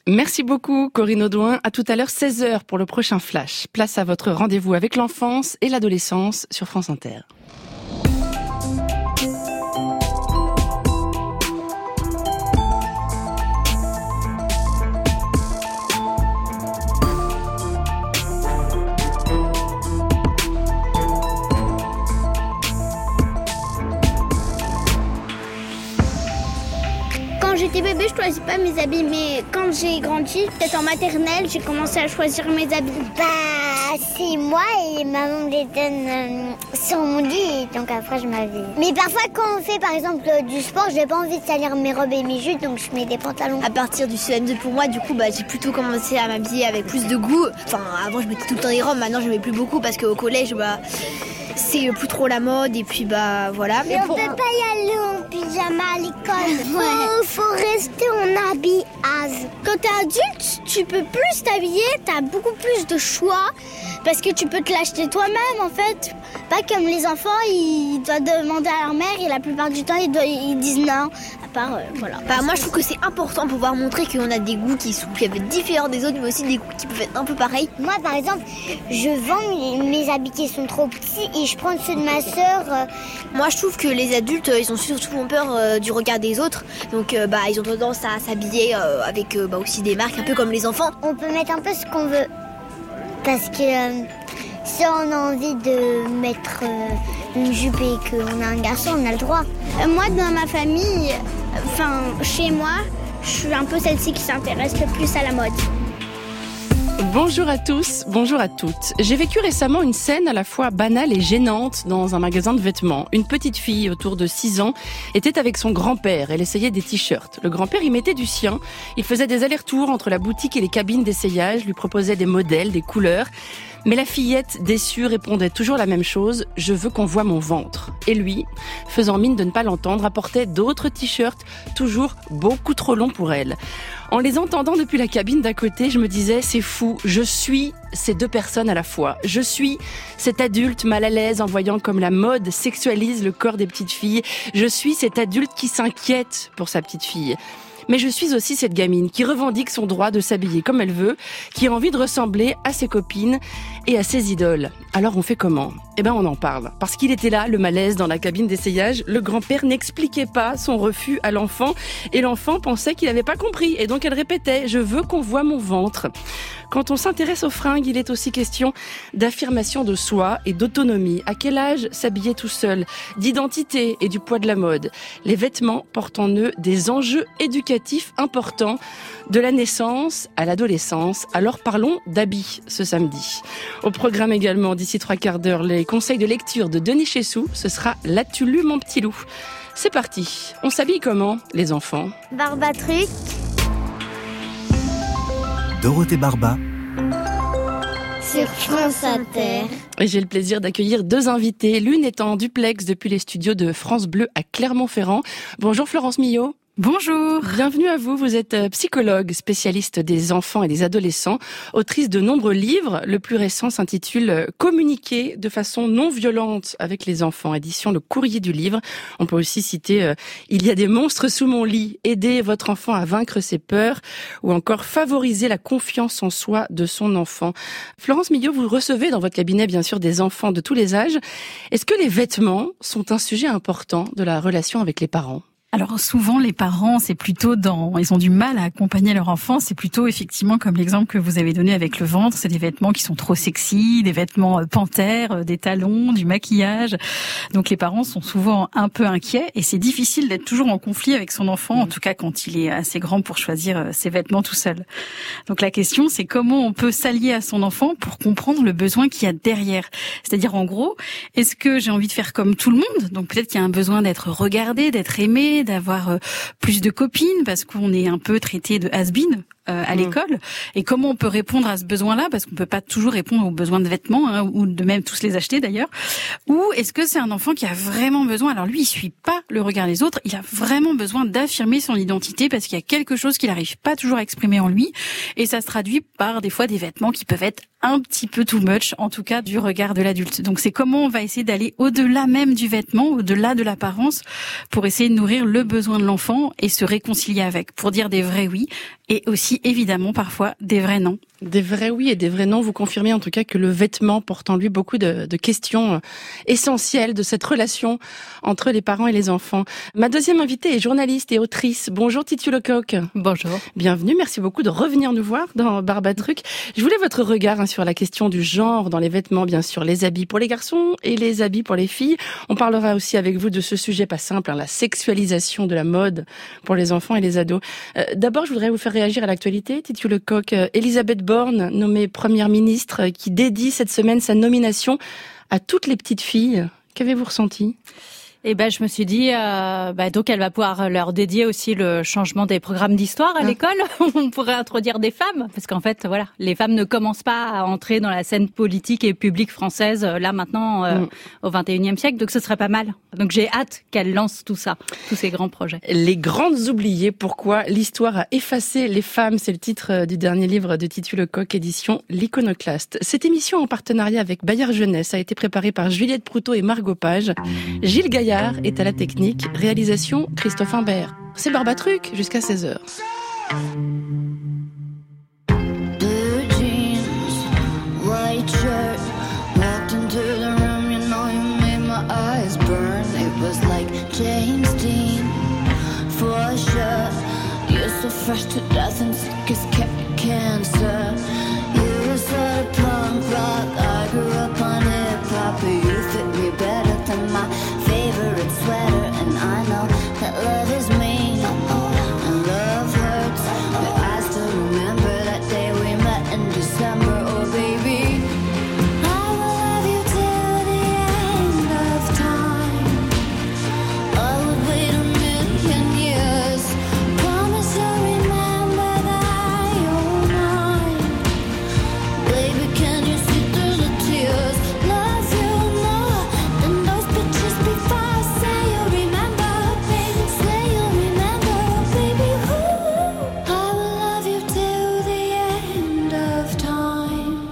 Merci beaucoup Corinne Audouin. À tout à l'heure 16h pour le prochain Flash. Place à votre rendez-vous avec l'enfance et l'adolescence sur France Inter. Quand j'étais bébé, je choisis pas mes habits, mais quand j'ai grandi, peut-être en maternelle, j'ai commencé à choisir mes habits. C'est moi et maman me les donne sur mon lit, et donc après je m'habille. Mais parfois quand on fait par exemple du sport, j'ai pas envie de salir mes robes et mes jupes, donc je mets des pantalons. À partir du CM2 pour moi, du coup, j'ai plutôt commencé à m'habiller avec plus de goût. Enfin, avant je mettais tout le temps des robes, maintenant je mets plus beaucoup parce qu'au collège, c'est plus trop la mode et puis voilà. Mais on peut pas y aller en pyjama à l'école. Faut rester en habit as. Quand t'es adulte, tu peux plus t'habiller, t'as beaucoup plus de choix parce que tu peux te l'acheter toi-même en fait. Pas comme les enfants, ils doivent demander à leur mère et la plupart du temps ils disent non. À part moi je trouve que c'est important pour pouvoir montrer qu'on a des goûts qui peuvent être différents des autres, mais aussi des goûts qui peuvent être un peu pareils. Moi par exemple, je vends mes habits qui sont trop petits et je prends ceux de ma sœur. Moi je trouve que les adultes ils ont surtout peur du regard des autres, donc ils ont tendance à s'habiller avec aussi des marques un peu comme les enfants. On peut mettre un peu ce qu'on veut parce que si on a envie de mettre une jupe et qu'on a un garçon, on a le droit. Moi dans ma famille, chez moi, je suis un peu celle-ci qui s'intéresse le plus à la mode. Bonjour à tous, bonjour à toutes. J'ai vécu récemment une scène à la fois banale et gênante dans un magasin de vêtements. Une petite fille autour de 6 ans était avec son grand-père. Elle essayait des t-shirts. Le grand-père y mettait du sien. Il faisait des allers-retours entre la boutique et les cabines d'essayage, lui proposait des modèles, des couleurs. Mais la fillette, déçue, répondait toujours la même chose, « Je veux qu'on voie mon ventre ». Et lui, faisant mine de ne pas l'entendre, apportait d'autres t-shirts, toujours beaucoup trop longs pour elle. En les entendant depuis la cabine d'à côté, je me disais, c'est fou, je suis ces deux personnes à la fois. Je suis cet adulte mal à l'aise en voyant comme la mode sexualise le corps des petites filles. Je suis cet adulte qui s'inquiète pour sa petite fille. Mais je suis aussi cette gamine qui revendique son droit de s'habiller comme elle veut, qui a envie de ressembler à ses copines et à ses idoles. Alors on fait comment ? On en parle. Parce qu'il était là, le malaise dans la cabine d'essayage, le grand-père n'expliquait pas son refus à l'enfant et l'enfant pensait qu'il n'avait pas compris. Et donc elle répétait « Je veux qu'on voie mon ventre ». Quand on s'intéresse aux fringues, il est aussi question d'affirmation de soi et d'autonomie. À quel âge s'habiller tout seul ? D'identité et du poids de la mode. Les vêtements portent en eux des enjeux éducatifs importants de la naissance à l'adolescence. Alors parlons d'habits ce samedi. Au programme également, d'ici 3/4 d'heure, les conseils de lecture de Denis Chessou. Ce sera « L'as-tu lu mon petit loup ?» C'est parti. On s'habille comment, les enfants ? Barbatruc. Dorothée Barba sur France Inter. Et j'ai le plaisir d'accueillir 2 invités. L'une est en duplex depuis les studios de France Bleu à Clermont-Ferrand. Bonjour Florence Millot. Bonjour. Bienvenue à vous. Vous êtes psychologue, spécialiste des enfants et des adolescents, autrice de nombreux livres. Le plus récent s'intitule « Communiquer de façon non violente avec les enfants », édition Le Courrier du Livre. On peut aussi citer « Il y a des monstres sous mon lit »,« Aider votre enfant à vaincre ses peurs » ou encore « Favoriser la confiance en soi de son enfant ». Florence Millot, vous recevez dans votre cabinet bien sûr des enfants de tous les âges. Est-ce que les vêtements sont un sujet important de la relation avec les parents ? Alors souvent les parents, ils ont du mal à accompagner leur enfant, c'est plutôt effectivement comme l'exemple que vous avez donné avec le ventre, c'est des vêtements qui sont trop sexy, des vêtements panthères, des talons, du maquillage. Donc les parents sont souvent un peu inquiets et c'est difficile d'être toujours en conflit avec son enfant, en tout cas quand il est assez grand pour choisir ses vêtements tout seul. Donc la question c'est comment on peut s'allier à son enfant pour comprendre le besoin qu'il y a derrière. C'est-à-dire en gros, est-ce que j'ai envie de faire comme tout le monde ? Donc peut-être qu'il y a un besoin d'être regardé, d'être aimé, d'avoir plus de copines parce qu'on est un peu traité de has-been à l'école. Et comment on peut répondre à ce besoin-là, parce qu'on peut pas toujours répondre aux besoins de vêtements, ou de même tous les acheter d'ailleurs. Ou est-ce que c'est un enfant qui a vraiment besoin, alors lui il suit pas le regard des autres, il a vraiment besoin d'affirmer son identité parce qu'il y a quelque chose qu'il n'arrive pas toujours à exprimer en lui, et ça se traduit par des fois des vêtements qui peuvent être un petit peu too much, en tout cas du regard de l'adulte. Donc c'est comment on va essayer d'aller au-delà même du vêtement, au-delà de l'apparence, pour essayer de nourrir le besoin de l'enfant et se réconcilier avec, pour dire des vrais oui, et aussi aussi évidemment parfois des vrais noms. Des vrais oui et des vrais non. Vous confirmez en tout cas que le vêtement porte en lui beaucoup de questions essentielles de cette relation entre les parents et les enfants. Ma deuxième invitée est journaliste et autrice. Bonjour Titu Lecoq. Bonjour. Bienvenue, merci beaucoup de revenir nous voir dans Barbatruc. Je voulais votre regard sur la question du genre dans les vêtements, bien sûr, les habits pour les garçons et les habits pour les filles. On parlera aussi avec vous de ce sujet pas simple, la sexualisation de la mode pour les enfants et les ados. D'abord, je voudrais vous faire réagir à l'actualité. Titu Lecoq, Elisabeth Borne, nommée première ministre, qui dédie cette semaine sa nomination à toutes les petites filles. Qu'avez-vous ressenti ? Je me suis dit, donc elle va pouvoir leur dédier aussi le changement des programmes d'histoire à l'école. On pourrait introduire des femmes, parce qu'en fait, voilà, les femmes ne commencent pas à entrer dans la scène politique et publique française là maintenant au 21e siècle, donc ce serait pas mal. Donc j'ai hâte qu'elle lance tout ça, tous ces grands projets. Les grandes oubliées, pourquoi l'histoire a effacé les femmes, c'est le titre du dernier livre de Titu Lecoq, édition L'Iconoclaste. Cette émission en partenariat avec Bayard Jeunesse a été préparée par Juliette Proutot et Margot Page. Gilles Gaillard est à la technique, réalisation Christophe Imbert. C'est Barbatruc jusqu'à 16h. Blue jeans, white shirt, walked into the room, you know you made my eyes burn. It was like James Dean, for sure. You're so fresh to death and sick as cancer. You were sort of punk rock, I grew up on hip-hop, but you fit me better than my favorite sweater. And I know that love is mean and love hurts, but I still remember that day we met in December. Oh baby, I will love you till the end of time. I would wait 1,000,000 years. Promise you'll remember that you're mine. Baby, can you see through the tears? Love you more than those pictures before. Say you'll remember, baby. Say you'll remember, baby. Ooh, I will love you till the end of time.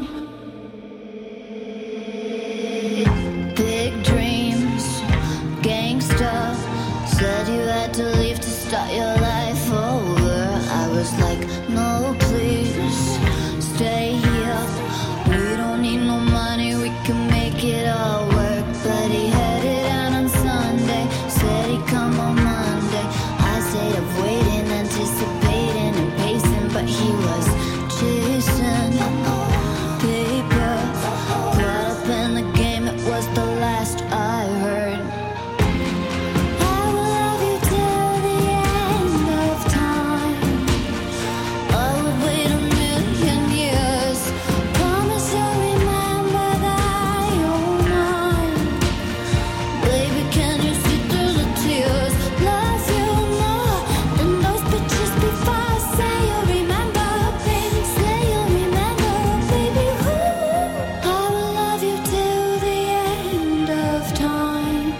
Big dreams, gangsta. Said you had to leave to start your life over. I was like, no, please, stay here. We don't need no money, we can make it all work. But he headed out on Sunday, said he'd come on Monday. I stayed up waiting, anticipating and pacing, but he was chasing paper. Caught up in the game, it was the last I heard. I will love you till the end of time. I would wait 1,000,000 years. Promise you'll remember that you're mine. Baby, can you see through the tears? Love you more than those pictures before. Say you'll remember, baby. Say you'll remember, baby. Ooh, I will love you till the end of time.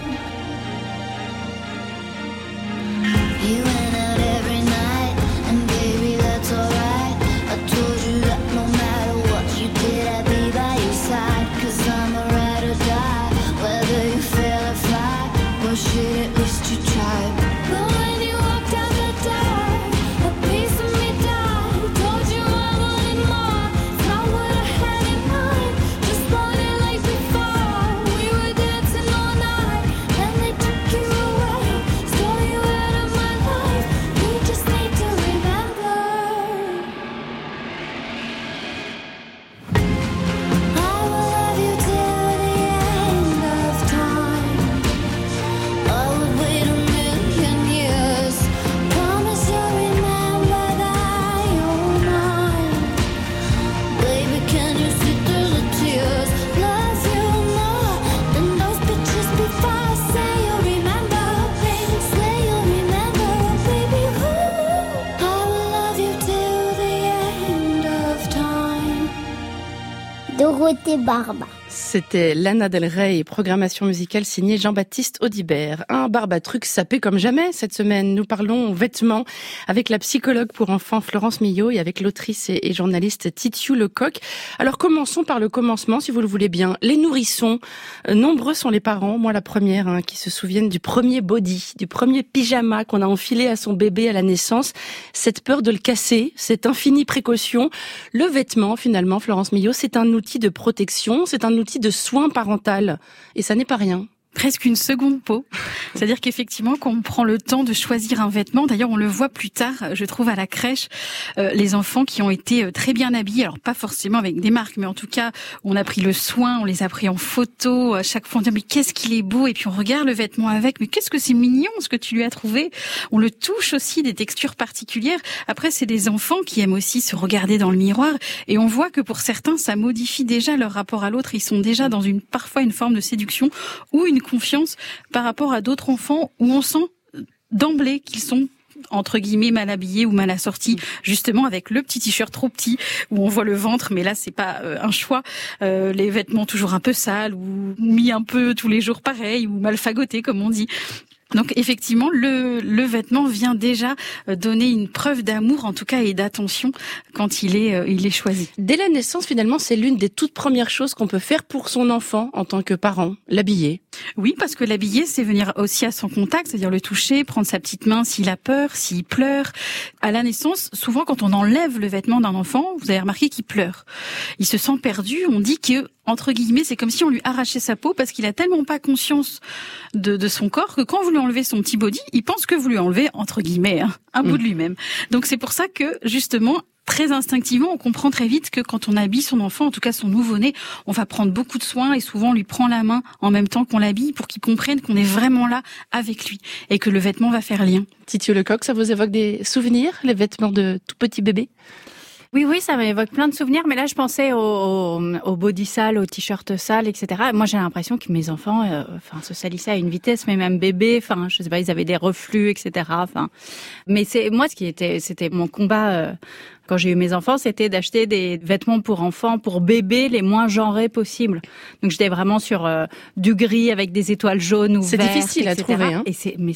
You went out every night, and baby, that's alright. I told you that no matter what you did, I'd be by your side. 'Cause I'm a ride or die, whether you fail or fly. Well, shit, at least you tried. But when you walked out the door, a piece of me died. Told you I wanted more, it's not what I had in mind. Just wanted like before, we were dancing all night. Then they took you away, stole you out of my life. We just need to remember. I will love you till the end of time. I would wait 1,000,000 years. Promise you'll remember that you're mine. Baby, can you see through the tears? Love you more than those pictures before. Say you'll remember, baby. Say you'll remember, baby. Ooh, I will love you till the end of time. Dorothée Barba. C'était Lana Del Rey, programmation musicale signée Jean-Baptiste Audibert. Un Barbatruc sapé comme jamais cette semaine. Nous parlons vêtements avec la psychologue pour enfants Florence Millot et avec l'autrice et journaliste Titiou Lecoq. Alors commençons par le commencement si vous le voulez bien. Les nourrissons, nombreux sont les parents, moi la première, qui se souviennent du premier body, du premier pyjama qu'on a enfilé à son bébé à la naissance. Cette peur de le casser, cette infinie précaution. Le vêtement finalement, Florence Millot, c'est un outil de protection, c'est un outil de soin parental. Et ça n'est pas rien. Presque une seconde peau. C'est-à-dire qu'effectivement, quand on prend le temps de choisir un vêtement, d'ailleurs on le voit plus tard, je trouve à la crèche, les enfants qui ont été très bien habillés, alors pas forcément avec des marques, mais en tout cas, on a pris le soin, on les a pris en photo, à chaque fois on dit mais qu'est-ce qu'il est beau, et puis on regarde le vêtement avec, mais qu'est-ce que c'est mignon ce que tu lui as trouvé. On le touche aussi, des textures particulières. Après, c'est des enfants qui aiment aussi se regarder dans le miroir, et on voit que pour certains, ça modifie déjà leur rapport à l'autre, ils sont déjà dans parfois une forme de séduction ou une confiance par rapport à d'autres enfants où on sent d'emblée qu'ils sont entre guillemets mal habillés ou mal assortis, justement avec le petit t-shirt trop petit où on voit le ventre, mais là c'est pas un choix, les vêtements toujours un peu sales ou mis un peu tous les jours pareil ou mal fagotés comme on dit. Donc effectivement, le vêtement vient déjà donner une preuve d'amour, en tout cas, et d'attention quand il est choisi. Dès la naissance, finalement, c'est l'une des toutes premières choses qu'on peut faire pour son enfant en tant que parent, l'habiller. Oui, parce que l'habiller, c'est venir aussi à son contact, c'est-à-dire le toucher, prendre sa petite main s'il a peur, s'il pleure. À la naissance, souvent quand on enlève le vêtement d'un enfant, vous avez remarqué qu'il pleure. Il se sent perdu, on dit que entre guillemets, c'est comme si on lui arrachait sa peau parce qu'il a tellement pas conscience de son corps que quand vous lui enlevez son petit body, il pense que vous lui enlevez, entre guillemets, un bout de lui-même. Donc c'est pour ça que, justement, très instinctivement, on comprend très vite que quand on habille son enfant, en tout cas son nouveau-né, on va prendre beaucoup de soin et souvent on lui prend la main en même temps qu'on l'habille pour qu'il comprenne qu'on est vraiment là avec lui et que le vêtement va faire lien. Titiou Lecoq, ça vous évoque des souvenirs, les vêtements de tout petit bébé ? Oui, ça m'évoque plein de souvenirs, mais là, je pensais au body sale, au t-shirt sale, etc. Moi, j'ai l'impression que mes enfants, se salissaient à une vitesse, mais même bébés, je sais pas, ils avaient des reflux, etc. Mais c'était mon combat, quand j'ai eu mes enfants, c'était d'acheter des vêtements pour enfants, pour bébés, les moins genrés possibles. Donc, j'étais vraiment sur du gris avec des étoiles jaunes ou vertes, c'est difficile à trouver, hein.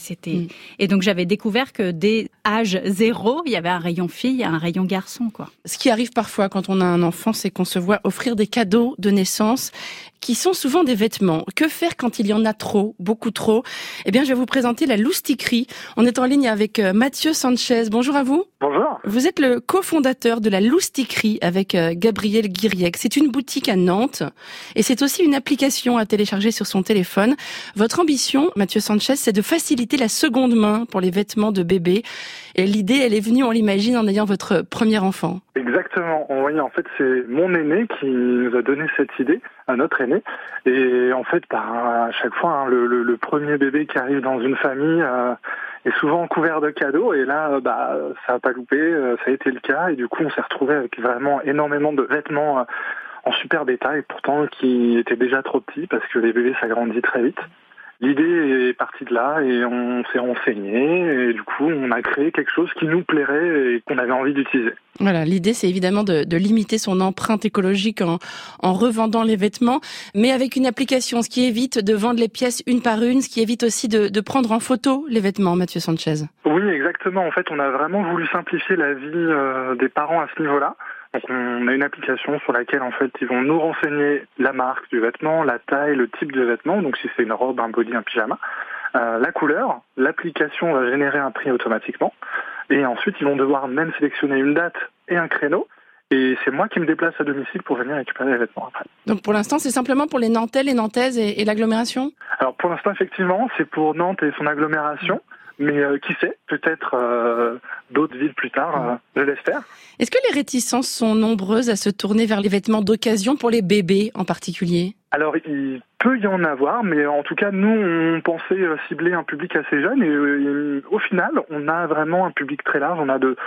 Et donc, j'avais découvert que dès âge 0, il y avait un rayon fille et un rayon garçon, quoi. Ce qui arrive parfois quand on a un enfant, c'est qu'on se voit offrir des cadeaux de naissance qui sont souvent des vêtements. Que faire quand il y en a trop, beaucoup trop ? Eh bien, je vais vous présenter la Loustiquerie. On est en ligne avec Mathieu Sanchez. Bonjour à vous. Bonjour. Vous êtes le cofondateur de la Loustiquerie avec Gabriel Guiriec. C'est une boutique à Nantes et c'est aussi une application à télécharger sur son téléphone. Votre ambition, Mathieu Sanchez, c'est de faciliter la seconde main pour les vêtements de bébé. Et l'idée, elle est venue, on l'imagine, en ayant votre premier enfant. Exactement. Oui, en fait, c'est mon aîné qui nous a donné cette idée, à notre aîné. Et en fait, à chaque fois, le premier bébé qui arrive dans une famille est souvent couvert de cadeaux. Et là, ça n'a pas loupé, ça a été le cas. Et du coup, on s'est retrouvé avec vraiment énormément de vêtements en super état, et pourtant qui étaient déjà trop petits parce que les bébés, ça grandit très vite. L'idée est partie de là et on s'est renseigné et du coup on a créé quelque chose qui nous plairait et qu'on avait envie d'utiliser. Voilà, l'idée c'est évidemment de limiter son empreinte écologique en revendant les vêtements, mais avec une application, ce qui évite de vendre les pièces une par une, ce qui évite aussi de prendre en photo les vêtements, Mathieu Sanchez. Oui, exactement. En fait, on a vraiment voulu simplifier la vie des parents à ce niveau-là. Donc on a une application sur laquelle en fait ils vont nous renseigner la marque du vêtement, la taille, le type de vêtement, donc si c'est une robe, un body, un pyjama, la couleur. L'application va générer un prix automatiquement et ensuite ils vont devoir même sélectionner une date et un créneau. Et c'est moi qui me déplace à domicile pour venir récupérer les vêtements après. Donc pour l'instant, c'est simplement pour les Nantais, les Nantaises et l'agglomération ? Alors pour l'instant, effectivement, c'est pour Nantes et son agglomération. Mais qui sait, peut-être d'autres villes plus tard, je l'espère. Est-ce que les réticences sont nombreuses à se tourner vers les vêtements d'occasion pour les bébés en particulier ? Alors il peut y en avoir, mais en tout cas nous on pensait cibler un public assez jeune et au final on a vraiment un public très large. On a de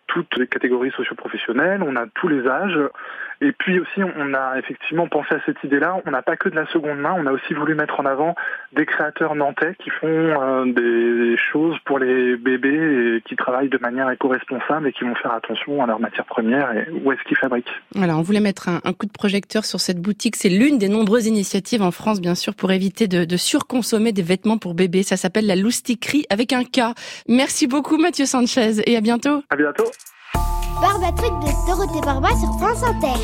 toutes les catégories socio-professionnelles, on a tous les âges. Et puis aussi, on a effectivement pensé à cette idée-là. On n'a pas que de la seconde main, on a aussi voulu mettre en avant des créateurs nantais qui font des choses pour les bébés et qui travaillent de manière éco-responsable et qui vont faire attention à leurs matières premières et où est-ce qu'ils fabriquent. Voilà, on voulait mettre un coup de projecteur sur cette boutique. C'est l'une des nombreuses initiatives en France, bien sûr, pour éviter de surconsommer des vêtements pour bébés. Ça s'appelle la loustiquerie avec un K. Merci beaucoup Mathieu Sanchez et à bientôt. À bientôt. Barbatruc de Dorothée Barba sur France Inter.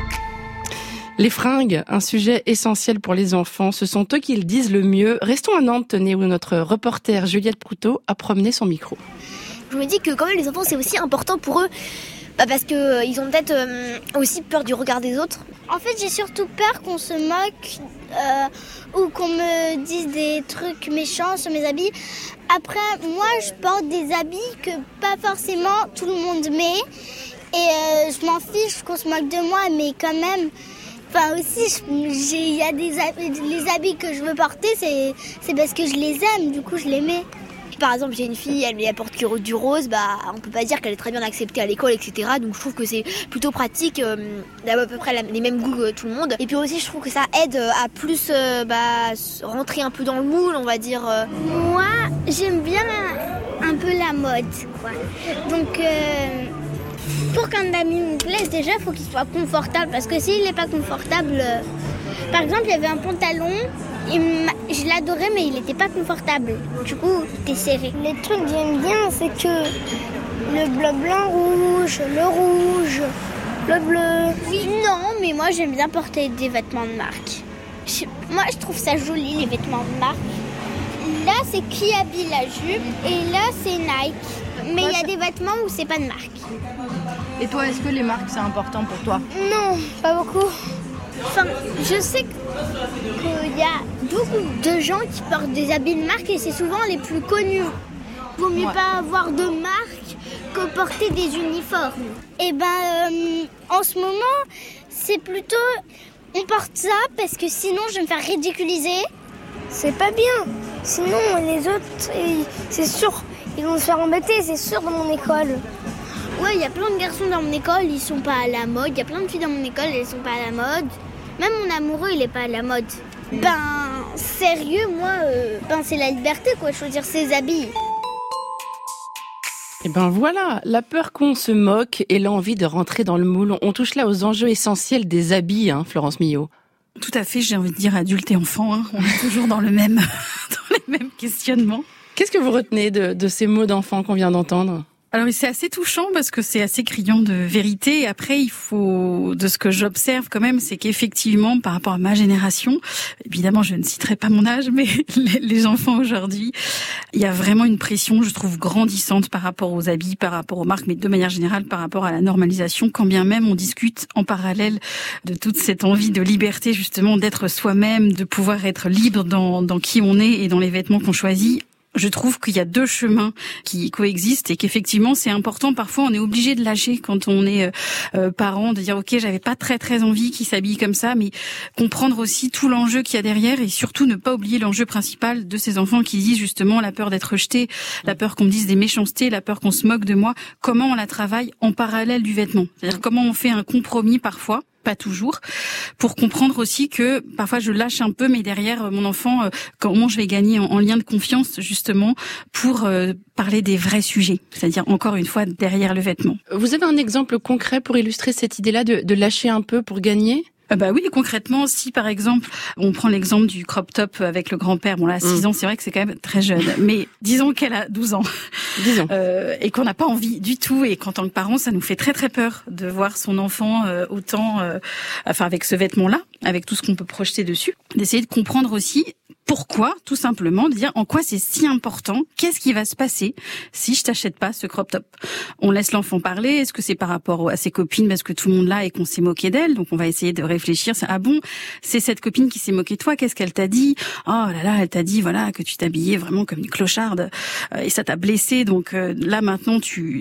Les fringues, un sujet essentiel pour les enfants, ce sont eux qui le disent le mieux. Restons à Nantes, tenez, où notre reporter Juliette Proutot a promené son micro. Je me dis que quand même les enfants c'est aussi important pour eux, parce que ils ont peut-être aussi peur du regard des autres. En fait, j'ai surtout peur qu'on se moque ou qu'on me dise des trucs méchants sur mes habits. Après, moi, je porte des habits que pas forcément tout le monde met. Et je m'en fiche qu'on se moque de moi, mais quand même... Enfin aussi, il y a les habits que je veux porter, c'est parce que je les aime, du coup je les mets. Par exemple, j'ai une fille, elle porte du rose, on peut pas dire qu'elle est très bien acceptée à l'école, etc. Donc je trouve que c'est plutôt pratique d'avoir à peu près les mêmes goûts que tout le monde. Et puis aussi, je trouve que ça aide à plus rentrer un peu dans le moule, on va dire. Moi, j'aime bien un peu la mode, quoi. Donc, pour qu'un habit me plaise, déjà, il faut qu'il soit confortable. Parce que s'il n'est pas confortable... Par exemple, il y avait un pantalon... Je l'adorais, mais il n'était pas confortable. Du coup, c'était serré. Les trucs que j'aime bien, c'est que le bleu, blanc, rouge, le rouge, le bleu. Oui, non, mais moi, j'aime bien porter des vêtements de marque. Moi, je trouve ça joli, les vêtements de marque. Là, c'est Kiabi, la jupe, et là, c'est Nike. Mais il y a des vêtements où c'est pas de marque. Et toi, est-ce que les marques, c'est important pour toi ? Non, pas beaucoup. Enfin, je sais qu'il y a beaucoup de gens qui portent des habits de marque et c'est souvent les plus connus. Vaut mieux pas avoir de marque que porter des uniformes. Et en ce moment, c'est plutôt... On porte ça parce que sinon je vais me faire ridiculiser. C'est pas bien. Sinon, les autres, c'est sûr, ils vont se faire embêter, c'est sûr, dans mon école. Ouais, il y a plein de garçons dans mon école, ils sont pas à la mode. Il y a plein de filles dans mon école, elles sont pas à la mode. Même mon amoureux, il est pas à la mode. Sérieux, moi, c'est la liberté, quoi, de choisir ses habits. Et voilà, la peur qu'on se moque et l'envie de rentrer dans le moule. On touche là aux enjeux essentiels des habits, Florence Millot. Tout à fait, j'ai envie de dire adulte et enfant, on est toujours dans le même, dans les mêmes questionnements. Qu'est-ce que vous retenez de ces mots d'enfant qu'on vient d'entendre ? Alors c'est assez touchant parce que c'est assez criant de vérité. Et après, il faut, de ce que j'observe quand même, c'est qu'effectivement, par rapport à ma génération, évidemment, je ne citerai pas mon âge, mais les enfants aujourd'hui, il y a vraiment une pression, je trouve, grandissante par rapport aux habits, par rapport aux marques, mais de manière générale, par rapport à la normalisation, quand bien même on discute en parallèle de toute cette envie de liberté, justement, d'être soi-même, de pouvoir être libre dans qui on est et dans les vêtements qu'on choisit. Je trouve qu'il y a deux chemins qui coexistent et qu'effectivement c'est important. Parfois on est obligé de lâcher quand on est parent, de dire ok, j'avais pas très envie qu'ils s'habillent comme ça, mais comprendre aussi tout l'enjeu qu'il y a derrière et surtout ne pas oublier l'enjeu principal de ces enfants qui disent justement la peur d'être rejeté, la peur qu'on me dise des méchancetés, la peur qu'on se moque de moi. Comment on la travaille en parallèle du vêtement, c'est-à-dire comment on fait un compromis parfois. Pas toujours, pour comprendre aussi que parfois je lâche un peu, mais derrière mon enfant, comment je vais gagner en lien de confiance justement pour parler des vrais sujets, c'est-à-dire encore une fois derrière le vêtement. Vous avez un exemple concret pour illustrer cette idée-là de lâcher un peu pour gagner ? Oui, concrètement, si par exemple, on prend l'exemple du crop top avec le grand-père, bon là, 6 ans, c'est vrai que c'est quand même très jeune, mais disons qu'elle a 12 ans, et qu'on n'a pas envie du tout, et qu'en tant que parent, ça nous fait très peur de voir son enfant autant, avec ce vêtement-là, avec tout ce qu'on peut projeter dessus, d'essayer de comprendre aussi pourquoi, tout simplement, de dire en quoi c'est si important, qu'est-ce qui va se passer si je t'achète pas ce crop top. On laisse l'enfant parler, est-ce que c'est par rapport à ses copines parce que tout le monde l'a et qu'on s'est moqué d'elle, donc on va essayer de réfléchir, ah bon, c'est cette copine qui s'est moquée de toi, qu'est-ce qu'elle t'a dit ? Oh là là, elle t'a dit voilà que tu t'habillais vraiment comme une clocharde et ça t'a blessé, donc là maintenant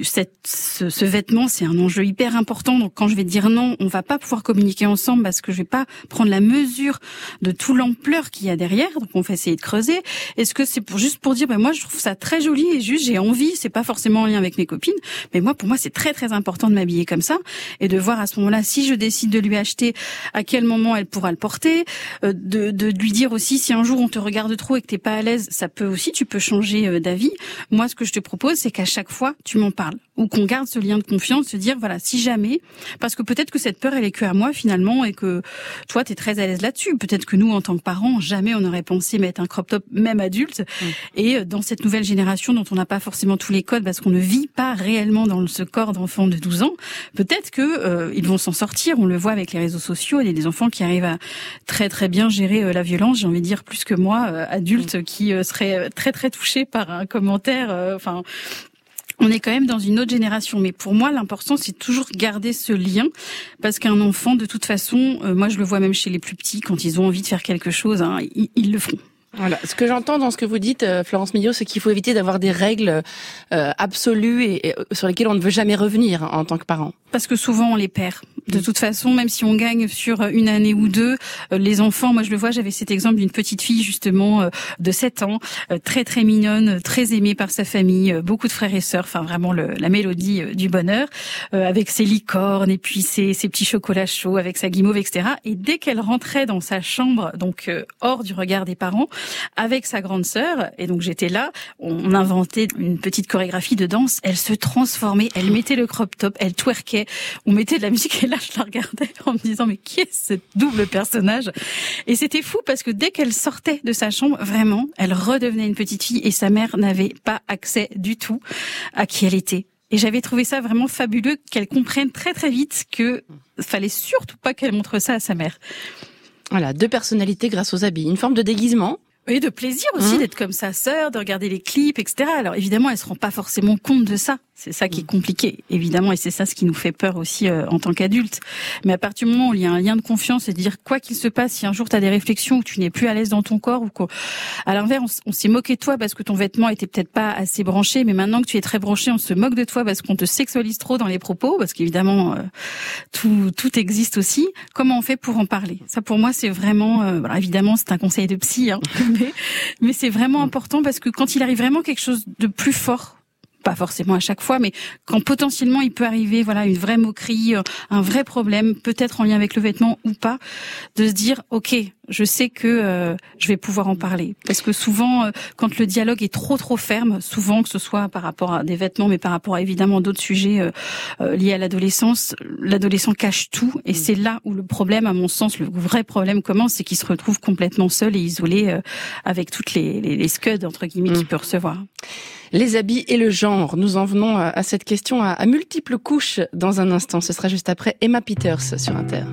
ce vêtement c'est un enjeu hyper important, donc quand je vais dire non, on va pas pouvoir communiquer ensemble parce que je vais pas prendre la mesure de toute l'ampleur qu'il y a derrière, donc qu'on va essayer de creuser? Est-ce que c'est juste pour dire, moi, je trouve ça très joli et juste, j'ai envie, c'est pas forcément en lien avec mes copines, mais pour moi, c'est très, très important de m'habiller comme ça et de voir à ce moment-là, si je décide de lui acheter, à quel moment elle pourra le porter, de lui dire aussi, si un jour on te regarde trop et que t'es pas à l'aise, tu peux changer d'avis. Moi, ce que je te propose, c'est qu'à chaque fois, tu m'en parles ou qu'on garde ce lien de confiance, se dire, voilà, si jamais, parce que peut-être que cette peur, elle est que à moi, finalement, et que toi, t'es très à l'aise là-dessus. Peut-être que nous, en tant que parents, jamais on aurait pensé mettre un crop top, même adulte. Et dans cette nouvelle génération dont on n'a pas forcément tous les codes, parce qu'on ne vit pas réellement dans ce corps d'enfant de 12 ans, peut-être que ils vont s'en sortir. On le voit avec les réseaux sociaux. Il y a des enfants qui arrivent à très, très bien gérer la violence. J'ai envie de dire plus que moi, adulte, qui serait très, très touché par un commentaire, on est quand même dans une autre génération. Mais pour moi, l'important, c'est toujours garder ce lien. Parce qu'un enfant, de toute façon, moi, je le vois même chez les plus petits, quand ils ont envie de faire quelque chose, ils le feront. Voilà. Ce que j'entends dans ce que vous dites, Florence Millot, c'est qu'il faut éviter d'avoir des règles absolues et sur lesquelles on ne veut jamais revenir en tant que parent. Parce que souvent, on les perd. De toute façon, même si on gagne sur une année ou deux, les enfants, moi je le vois, j'avais cet exemple d'une petite fille justement de 7 ans, très très mignonne, très aimée par sa famille, beaucoup de frères et sœurs, enfin vraiment la mélodie du bonheur, avec ses licornes et puis ses petits chocolats chauds, avec sa guimauve, etc. Et dès qu'elle rentrait dans sa chambre, donc hors du regard des parents, avec sa grande sœur, et donc j'étais là, on inventait une petite chorégraphie de danse, elle se transformait, elle mettait le crop top, elle twerkait, on mettait de la musique et là je la regardais en me disant mais qui est ce double personnage? Et c'était fou parce que dès qu'elle sortait de sa chambre, vraiment, elle redevenait une petite fille et sa mère n'avait pas accès du tout à qui elle était. Et j'avais trouvé ça vraiment fabuleux qu'elle comprenne très très vite que fallait surtout pas qu'elle montre ça à sa mère. Voilà, 2 personnalités grâce aux habits, une forme de déguisement. Oui, de plaisir aussi d'être comme sa sœur, de regarder les clips, etc. Alors évidemment, elle se rend pas forcément compte de ça. C'est ça qui est compliqué, évidemment, et c'est ça ce qui nous fait peur aussi en tant qu'adultes. Mais à partir du moment où il y a un lien de confiance et de dire quoi qu'il se passe, si un jour tu as des réflexions où tu n'es plus à l'aise dans ton corps ou quoi, à l'inverse, on s'est moqué de toi parce que ton vêtement était peut-être pas assez branché, mais maintenant que tu es très branché, on se moque de toi parce qu'on te sexualise trop dans les propos, parce qu'évidemment tout existe aussi. Comment on fait pour en parler? Ça pour moi c'est vraiment, évidemment c'est un conseil de psy, mais c'est vraiment important parce que quand il arrive vraiment quelque chose de plus fort, pas forcément à chaque fois, mais quand potentiellement il peut arriver, une vraie moquerie, un vrai problème, peut-être en lien avec le vêtement ou pas, de se dire, ok, je sais que je vais pouvoir en parler. Parce que souvent, quand le dialogue est trop ferme, souvent que ce soit par rapport à des vêtements, mais par rapport à évidemment d'autres sujets liés à l'adolescence, l'adolescent cache tout, et c'est là où le problème, à mon sens, le vrai problème commence, c'est qu'il se retrouve complètement seul et isolé avec toutes les scuds entre guillemets qu'il peut recevoir. Les habits et le genre, nous en venons à cette question à multiples couches dans un instant. Ce sera juste après Emma Peters sur Inter.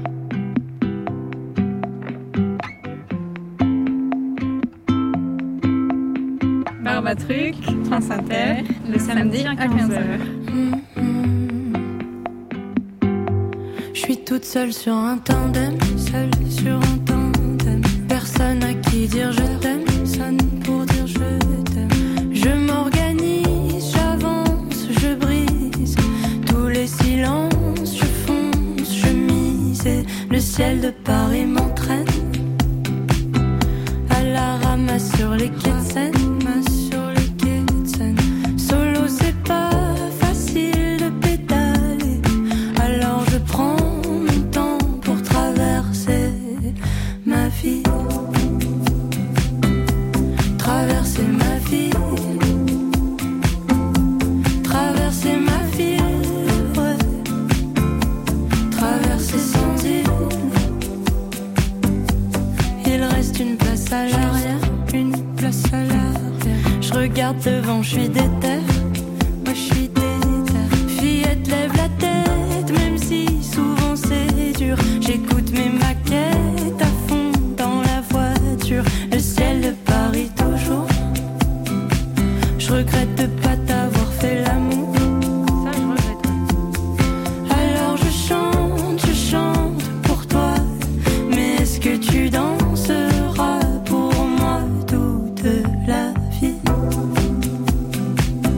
Barbatruc, France Inter, le samedi à 15h. Je suis toute seule sur un tandem, personne à qui dire je t'aime, personne pour dire je t'aime. Je m'organise, j'avance, je brise tous les silences, je fonce, je mise et le ciel de Paris m'entraîne à la ramasse sur les quais de Seine. Solo c'est pas facile de pédaler, alors je prends mon temps pour traverser ma vie. Traverser ma vie. Traverser ma vie, ouais. Traverser sans île. Il reste une place à l'arrière, une place à l'arrière. Je regarde devant, je suis déter. Moi je suis déter. Fillette, lève la tête, même si souvent c'est dur. J'écoute mes maquettes à fond dans la voiture. Le ciel de Paris toujours. Je regrette de pas t'avoir fait l'amour. Ça, je regrette. Alors je chante pour toi. Mais est-ce que tu danseras pour moi toute la vie?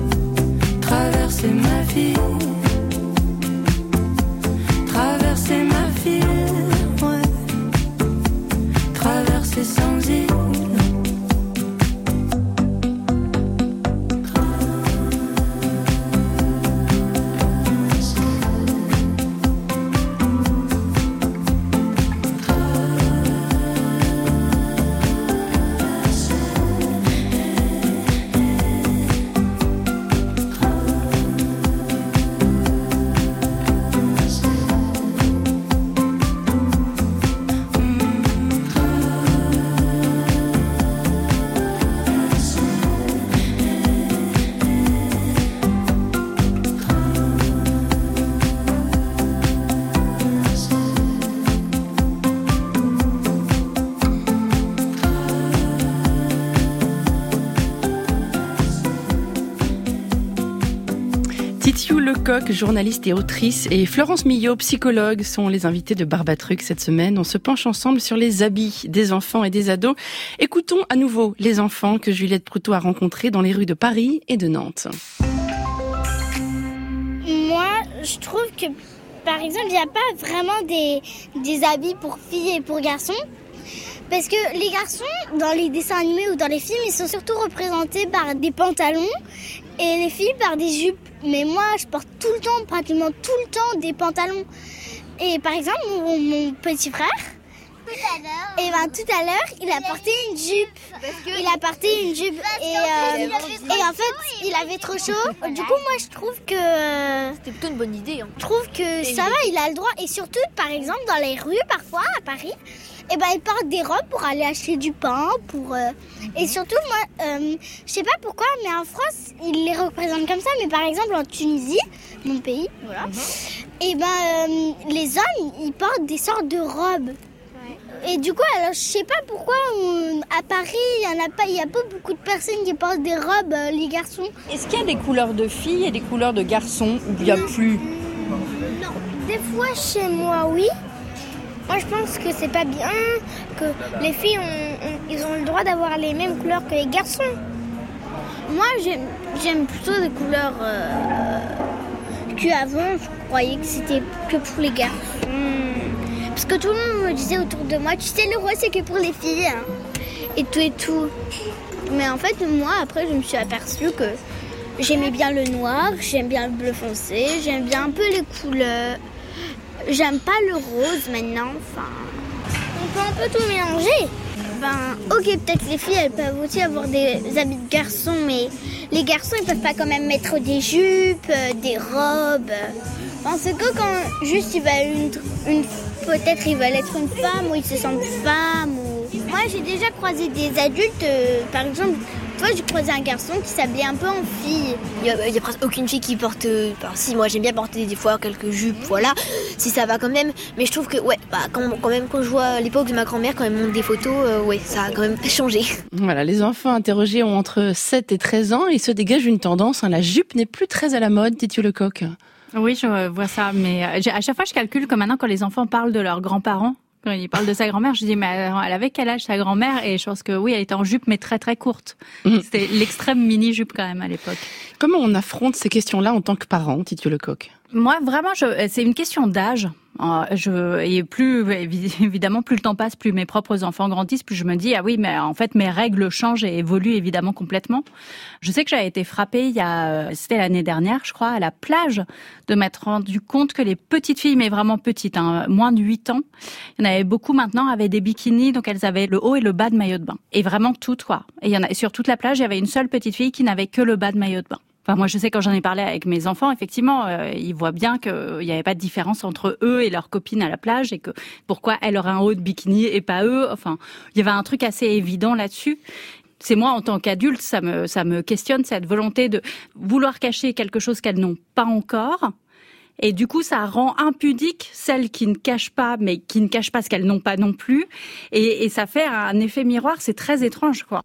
Lecoq, journaliste et autrice, et Florence Millot, psychologue, sont les invités de Barbatruc cette semaine. On se penche ensemble sur les habits des enfants et des ados. Écoutons à nouveau les enfants que Juliette Proutot a rencontrés dans les rues de Paris et de Nantes. Moi, je trouve que, par exemple, il n'y a pas vraiment des habits pour filles et pour garçons. Parce que les garçons, dans les dessins animés ou dans les films, ils sont surtout représentés par des pantalons et les filles par des jupes. Mais moi, je porte tout le temps, pratiquement tout le temps, des pantalons. Et par exemple, mon petit frère, tout à l'heure, il a porté une jupe. Et en fait, il avait trop chaud. Du coup, moi, je trouve que c'était plutôt une bonne idée. Je trouve que ça va, il a le droit. Et surtout, par exemple, dans les rues, parfois, à Paris, ils portent des robes pour aller acheter du pain. Et surtout, moi, je sais pas pourquoi, mais en France, ils les représentent comme ça. Mais par exemple, en Tunisie, mon pays, voilà, les hommes, ils portent des sortes de robes. Et du coup, alors je sais pas pourquoi à Paris, il y a pas beaucoup de personnes qui portent des robes, les garçons. Est-ce qu'il y a des couleurs de filles et des couleurs de garçons ou bien plus? Non. Des fois chez moi, oui. Moi, je pense que c'est pas bien que les filles ils ont le droit d'avoir les mêmes couleurs que les garçons. Moi, j'aime plutôt des couleurs qu'avant, je croyais que c'était que pour les garçons. Parce que tout le monde me disait autour de moi, tu sais, le rose c'est que pour les filles. Hein. Et tout. Mais en fait, moi, après, je me suis aperçue que j'aimais bien le noir, j'aime bien le bleu foncé, j'aime bien un peu les couleurs. J'aime pas le rose maintenant, enfin... On peut un peu tout mélanger. Ok, peut-être les filles, elles peuvent aussi avoir des habits de garçons, mais les garçons, ils peuvent pas quand même mettre des jupes, des robes. Parce que quand juste ils veulent peut-être ils veulent être une femme ou ils se sentent femme. Moi, j'ai déjà croisé des adultes, par exemple, toi, j'ai croisé un garçon qui s'habillait un peu en fille. Il y a presque aucune fille qui porte... si, moi, j'aime bien porter des fois quelques jupes, voilà, si ça va quand même. Mais je trouve que, quand même, quand je vois l'époque de ma grand-mère, quand elle montre des photos, ça a quand même changé. Voilà, les enfants interrogés ont entre 7 et 13 ans et il se dégage une tendance. La jupe n'est plus très à la mode, dit-tu Lecoq? Oui, je vois ça, mais à chaque fois, je calcule que maintenant, quand les enfants parlent de leurs grands-parents, quand ils parlent de sa grand-mère, je dis, mais elle avait quel âge sa grand-mère? Et je pense que oui, elle était en jupe, mais très très courte. C'était l'extrême mini-jupe quand même à l'époque. Comment on affronte ces questions-là en tant que parent, Titio Lecoq? Moi, vraiment, c'est une question d'âge. Et évidemment, plus le temps passe, plus mes propres enfants grandissent, plus je me dis, ah oui, mais en fait, mes règles changent et évoluent évidemment complètement. Je sais que j'avais été frappée c'était l'année dernière, je crois, à la plage, de m'être rendu compte que les petites filles, mais vraiment petites, moins de 8 ans, il y en avait beaucoup maintenant, avaient des bikinis, donc elles avaient le haut et le bas de maillot de bain. Et vraiment toutes, quoi. Et sur toute la plage, il y avait une seule petite fille qui n'avait que le bas de maillot de bain. Enfin, moi, je sais, quand j'en ai parlé avec mes enfants, effectivement, ils voient bien qu'il n'y avait pas de différence entre eux et leurs copines à la plage et que pourquoi elle aurait un haut de bikini et pas eux. Enfin, il y avait un truc assez évident là-dessus. C'est moi, en tant qu'adulte, ça me questionne, cette volonté de vouloir cacher quelque chose qu'elles n'ont pas encore. Et du coup, ça rend impudique celles qui ne cachent pas, mais qui ne cachent pas ce qu'elles n'ont pas non plus. Et ça fait un effet miroir, c'est très étrange, quoi.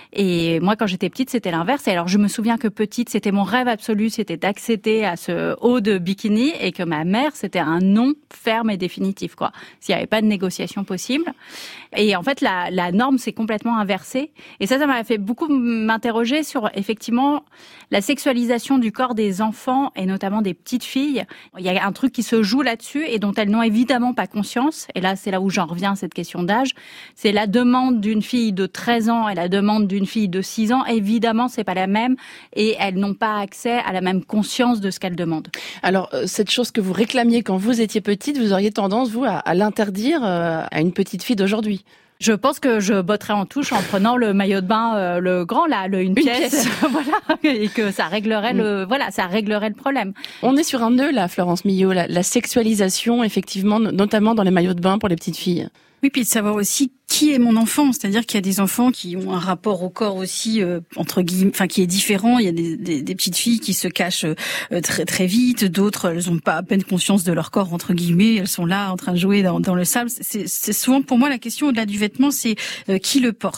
Et moi, quand j'étais petite, c'était l'inverse. Et alors, je me souviens que petite, c'était mon rêve absolu, c'était d'accéder à ce haut de bikini, et que ma mère, c'était un non ferme et définitif, quoi. S'il n'y avait pas de négociation possible. Et en fait, la norme s'est complètement inversée. Et ça m'a fait beaucoup m'interroger sur, effectivement, la sexualisation du corps des enfants, et notamment des petites filles. Il y a un truc qui se joue là-dessus et dont elles n'ont évidemment pas conscience. Et là, c'est là où j'en reviens à cette question d'âge. C'est la demande d'une fille de 13 ans et la demande d'une fille de 6 ans. Évidemment, c'est pas la même et elles n'ont pas accès à la même conscience de ce qu'elles demandent. Alors, cette chose que vous réclamiez quand vous étiez petite, vous auriez tendance, vous, à l'interdire à une petite fille d'aujourd'hui? Je pense que je botterais en touche en prenant le maillot de bain, le grand là, une pièce. Voilà, et que ça réglerait ça réglerait le problème. On est sur un nœud là, Florence Millot, la sexualisation, effectivement, notamment dans les maillots de bain pour les petites filles. Oui, puis de savoir aussi qui est mon enfant, c'est-à-dire qu'il y a des enfants qui ont un rapport au corps aussi entre guillemets, enfin qui est différent. Il y a des petites filles qui se cachent très très vite, d'autres elles ont pas à peine conscience de leur corps entre guillemets, elles sont là en train de jouer dans le sable. C'est souvent pour moi la question au-delà du vêtement, c'est qui le porte.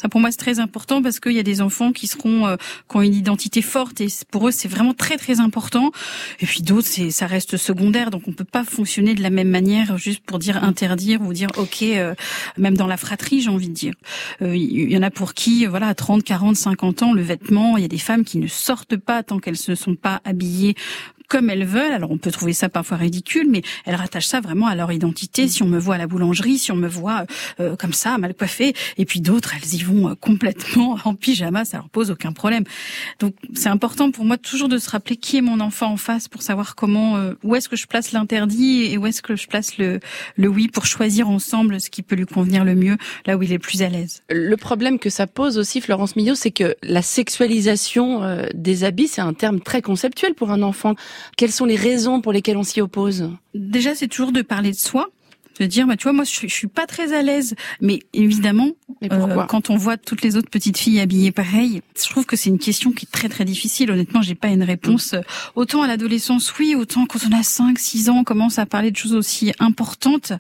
Ça, pour moi, c'est très important parce qu'il y a des enfants qui ont une identité forte et pour eux, c'est vraiment très, très important. Et puis d'autres, ça reste secondaire. Donc, on peut pas fonctionner de la même manière juste pour dire interdire ou dire OK, même dans la fratrie, j'ai envie de dire. Il y en a pour qui, voilà, à 30, 40, 50 ans, le vêtement, il y a des femmes qui ne sortent pas tant qu'elles ne sont pas habillées comme elles veulent. Alors on peut trouver ça parfois ridicule, mais elles rattachent ça vraiment à leur identité. Si on me voit à la boulangerie, si on me voit comme ça, mal coiffée, et puis d'autres, elles y vont complètement en pyjama, ça leur pose aucun problème. Donc c'est important pour moi toujours de se rappeler qui est mon enfant en face pour savoir comment, où est-ce que je place l'interdit et où est-ce que je place le oui pour choisir ensemble ce qui peut lui convenir le mieux, là où il est plus à l'aise. Le problème que ça pose aussi, Florence Millot, c'est que la sexualisation des habits, c'est un terme très conceptuel pour un enfant. Quelles sont les raisons pour lesquelles on s'y oppose ? Déjà, c'est toujours de parler de soi. De dire, tu vois, moi, je suis pas très à l'aise. Mais évidemment, quand on voit toutes les autres petites filles habillées pareil, je trouve que c'est une question qui est très, très difficile. Honnêtement, j'ai pas une réponse. Autant à l'adolescence, oui, autant quand on a 5, 6 ans, on commence à parler de choses aussi importantes.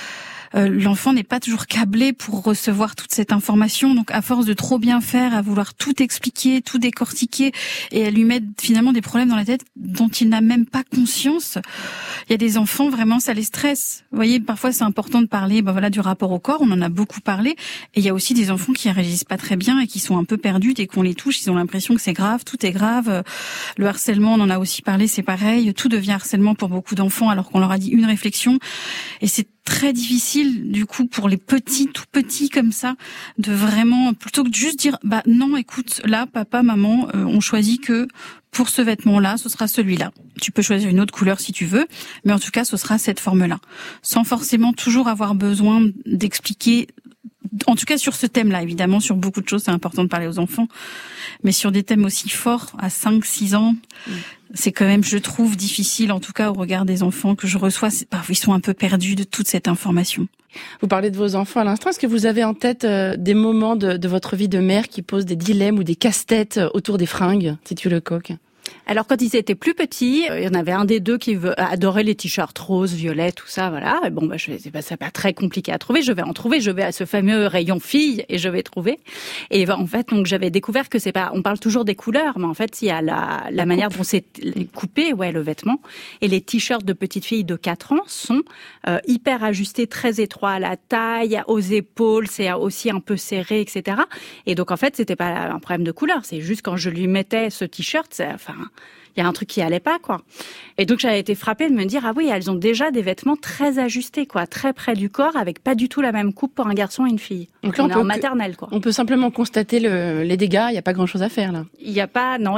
L'enfant n'est pas toujours câblé pour recevoir toute cette information. Donc, à force de trop bien faire, à vouloir tout expliquer, tout décortiquer, et à lui mettre finalement des problèmes dans la tête dont il n'a même pas conscience. Il y a des enfants, vraiment, ça les stresse. Vous voyez, parfois, c'est important de parler, du rapport au corps. On en a beaucoup parlé. Et il y a aussi des enfants qui réagissent pas très bien et qui sont un peu perdus dès qu'on les touche. Ils ont l'impression que c'est grave, tout est grave. Le harcèlement, on en a aussi parlé, c'est pareil. Tout devient harcèlement pour beaucoup d'enfants alors qu'on leur a dit une réflexion. Et c'est très difficile, du coup, pour les petits, tout petits comme ça, de vraiment, plutôt que de juste dire, non, écoute, là, papa, maman, on choisit que pour ce vêtement-là, ce sera celui-là. Tu peux choisir une autre couleur si tu veux, mais en tout cas, ce sera cette forme-là. Sans forcément toujours avoir besoin d'expliquer, en tout cas sur ce thème-là, évidemment, sur beaucoup de choses, c'est important de parler aux enfants, mais sur des thèmes aussi forts, à 5, 6 ans, c'est quand même, je trouve, difficile, en tout cas au regard des enfants que je reçois. Parfois, ils sont un peu perdus de toute cette information. Vous parlez de vos enfants à l'instant. Est-ce que vous avez en tête des moments de votre vie de mère qui posent des dilemmes ou des casse-têtes autour des fringues, Titu Lecoq ? Alors quand ils étaient plus petits, il y en avait un des deux qui adorait les t-shirts roses, violets, tout ça, voilà. Et bon, c'est pas très compliqué à trouver. Je vais en trouver. Je vais à ce fameux rayon filles et je vais trouver. Et en fait, donc j'avais découvert que c'est pas. On parle toujours des couleurs, mais en fait, il y a la manière dont c'est coupé, le vêtement. Et les t-shirts de petites filles de 4 ans sont hyper ajustés, très étroits à la taille, aux épaules. C'est aussi un peu serré, etc. Et donc en fait, c'était pas un problème de couleur. C'est juste quand je lui mettais ce t-shirt, il y a un truc qui allait pas, quoi. Et donc, j'avais été frappée de me dire, ah oui, elles ont déjà des vêtements très ajustés, quoi, très près du corps, avec pas du tout la même coupe pour un garçon et une fille. Donc on est en maternelle, quoi. On peut simplement constater les dégâts, il n'y a pas grand-chose à faire, là. Il n'y a pas, non.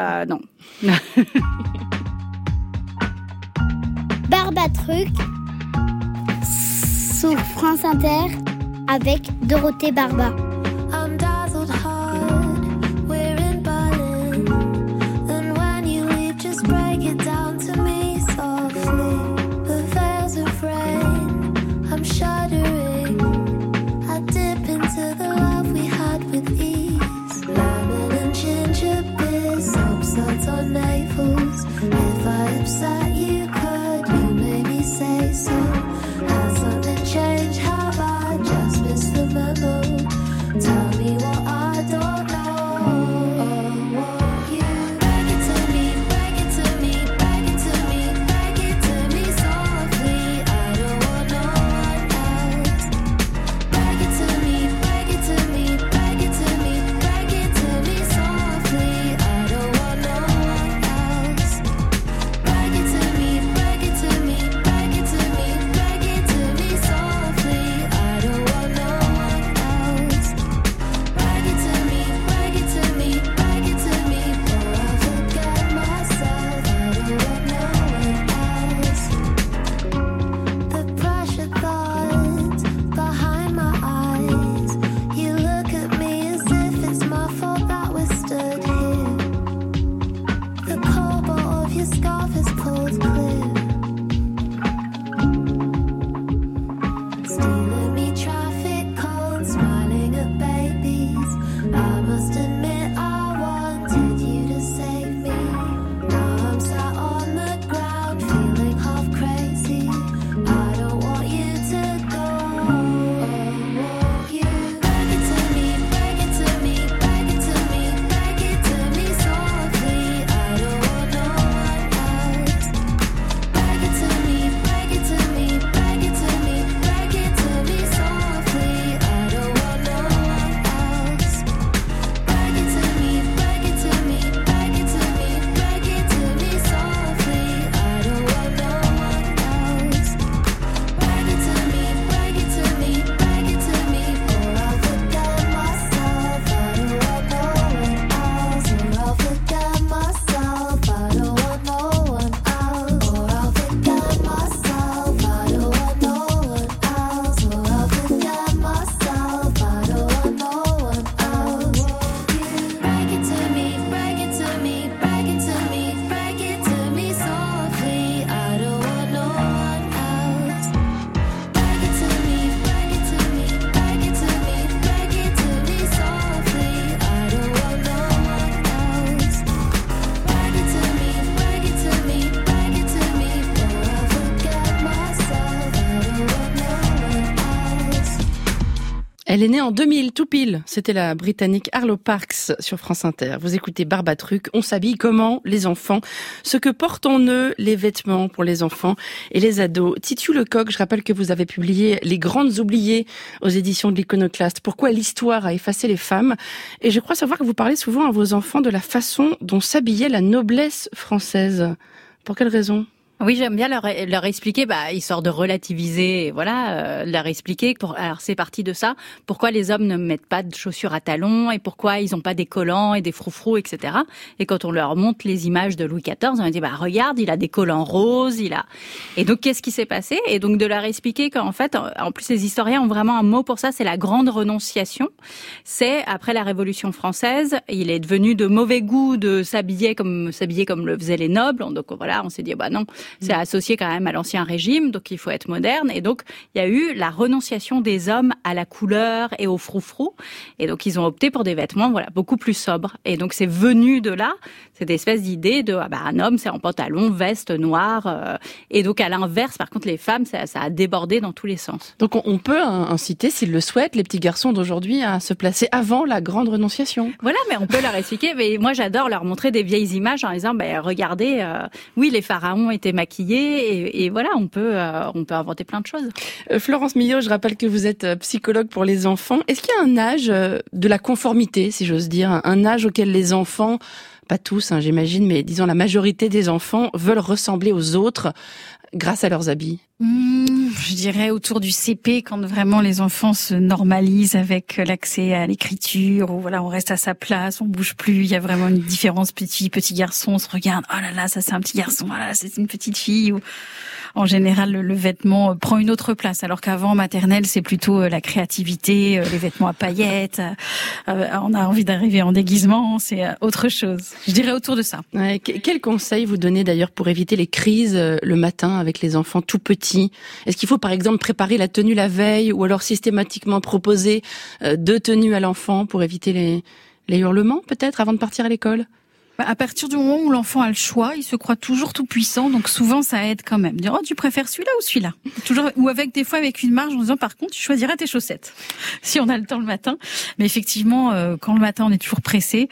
Barbatruc sur France Inter avec Dorothée Barba. Elle est née en 2000, tout pile. C'était la Britannique Arlo Parks sur France Inter. Vous écoutez Barbatruc. On s'habille comment, les enfants? Ce que portent en eux les vêtements pour les enfants et les ados. Titu Lecoq, je rappelle que vous avez publié Les Grandes Oubliées aux éditions de l'Iconoclaste. Pourquoi l'histoire a effacé les femmes? Et je crois savoir que vous parlez souvent à vos enfants de la façon dont s'habillait la noblesse française. Pour quelle raison? Oui, j'aime bien leur expliquer, histoire de relativiser, leur expliquer. Alors c'est parti de ça. Pourquoi les hommes ne mettent pas de chaussures à talons et pourquoi ils n'ont pas des collants et des froufrous, etc. Et quand on leur montre les images de Louis XIV, on leur dit regarde, il a des collants roses, il a. Et donc qu'est-ce qui s'est passé? Et donc de leur expliquer qu'en fait, en plus les historiens ont vraiment un mot pour ça, c'est la grande renonciation. C'est après la Révolution française, il est devenu de mauvais goût de s'habiller comme le faisaient les nobles. Donc voilà, on s'est dit non. C'est associé quand même à l'ancien régime, donc il faut être moderne. Et donc, il y a eu la renonciation des hommes à la couleur et au froufrou. Et donc, ils ont opté pour des vêtements, beaucoup plus sobres. Et donc, c'est venu de là, cette espèce d'idée de, un homme, c'est en pantalon, veste noire. Et donc, à l'inverse, par contre, les femmes, ça a débordé dans tous les sens. Donc, on peut inciter, s'ils le souhaitent, les petits garçons d'aujourd'hui à se placer avant la grande renonciation. Voilà, mais on peut leur expliquer. Mais moi, j'adore leur montrer des vieilles images en disant, regardez, oui, les pharaons étaient maquillés et voilà, on peut inventer plein de choses. Florence Millot, je rappelle que vous êtes psychologue pour les enfants. Est-ce qu'il y a un âge de la conformité, si j'ose dire, un âge auquel les enfants, pas tous, j'imagine, mais disons la majorité des enfants veulent ressembler aux autres grâce à leurs habits? Je dirais autour du CP, quand vraiment les enfants se normalisent avec l'accès à l'écriture, où on reste à sa place, on bouge plus, il y a vraiment une différence petit garçon, on se regarde, oh là là, ça c'est un petit garçon, oh là là, c'est une petite fille, ou en général le vêtement prend une autre place, alors qu'avant maternelle c'est plutôt la créativité, les vêtements à paillettes, on a envie d'arriver en déguisement, c'est autre chose. Je dirais autour de ça. Ouais, quel conseil vous donnez d'ailleurs pour éviter les crises le matin avec les enfants tout petits? Est-ce qu'il faut par exemple préparer la tenue la veille ou alors systématiquement proposer 2 tenues à l'enfant pour éviter les hurlements peut-être avant de partir à l'école? À partir du moment où l'enfant a le choix, il se croit toujours tout puissant, donc souvent ça aide quand même. Dire tu préfères celui-là ou celui-là? Toujours, ou des fois avec une marge en disant par contre tu choisiras tes chaussettes si on a le temps le matin. Mais effectivement, quand le matin on est toujours pressé,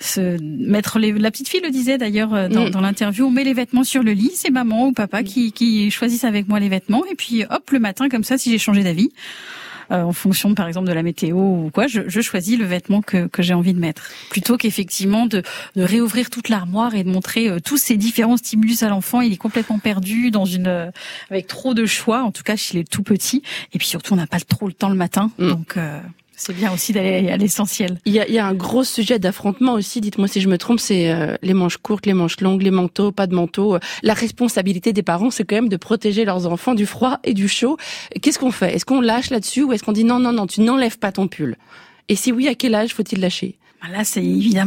la petite fille le disait d'ailleurs dans l'interview, on met les vêtements sur le lit, c'est maman ou papa qui choisissent avec moi les vêtements et puis hop le matin comme ça si j'ai changé d'avis. En fonction, par exemple, de la météo ou quoi, je choisis le vêtement que j'ai envie de mettre. Plutôt qu'effectivement de réouvrir toute l'armoire et de montrer tous ces différents stimulus à l'enfant. Il est complètement perdu avec trop de choix, en tout cas chez les tout petits. Et puis surtout, on n'a pas trop le temps le matin. Donc, c'est bien aussi d'aller à l'essentiel. Il y a un gros sujet d'affrontement aussi, dites-moi si je me trompe, c'est les manches courtes, les manches longues, les manteaux, pas de manteau. La responsabilité des parents, c'est quand même de protéger leurs enfants du froid et du chaud. Qu'est-ce qu'on fait? Est-ce qu'on lâche là-dessus ou est-ce qu'on dit non, tu n'enlèves pas ton pull? Et si oui, à quel âge faut-il lâcher? Là, c'est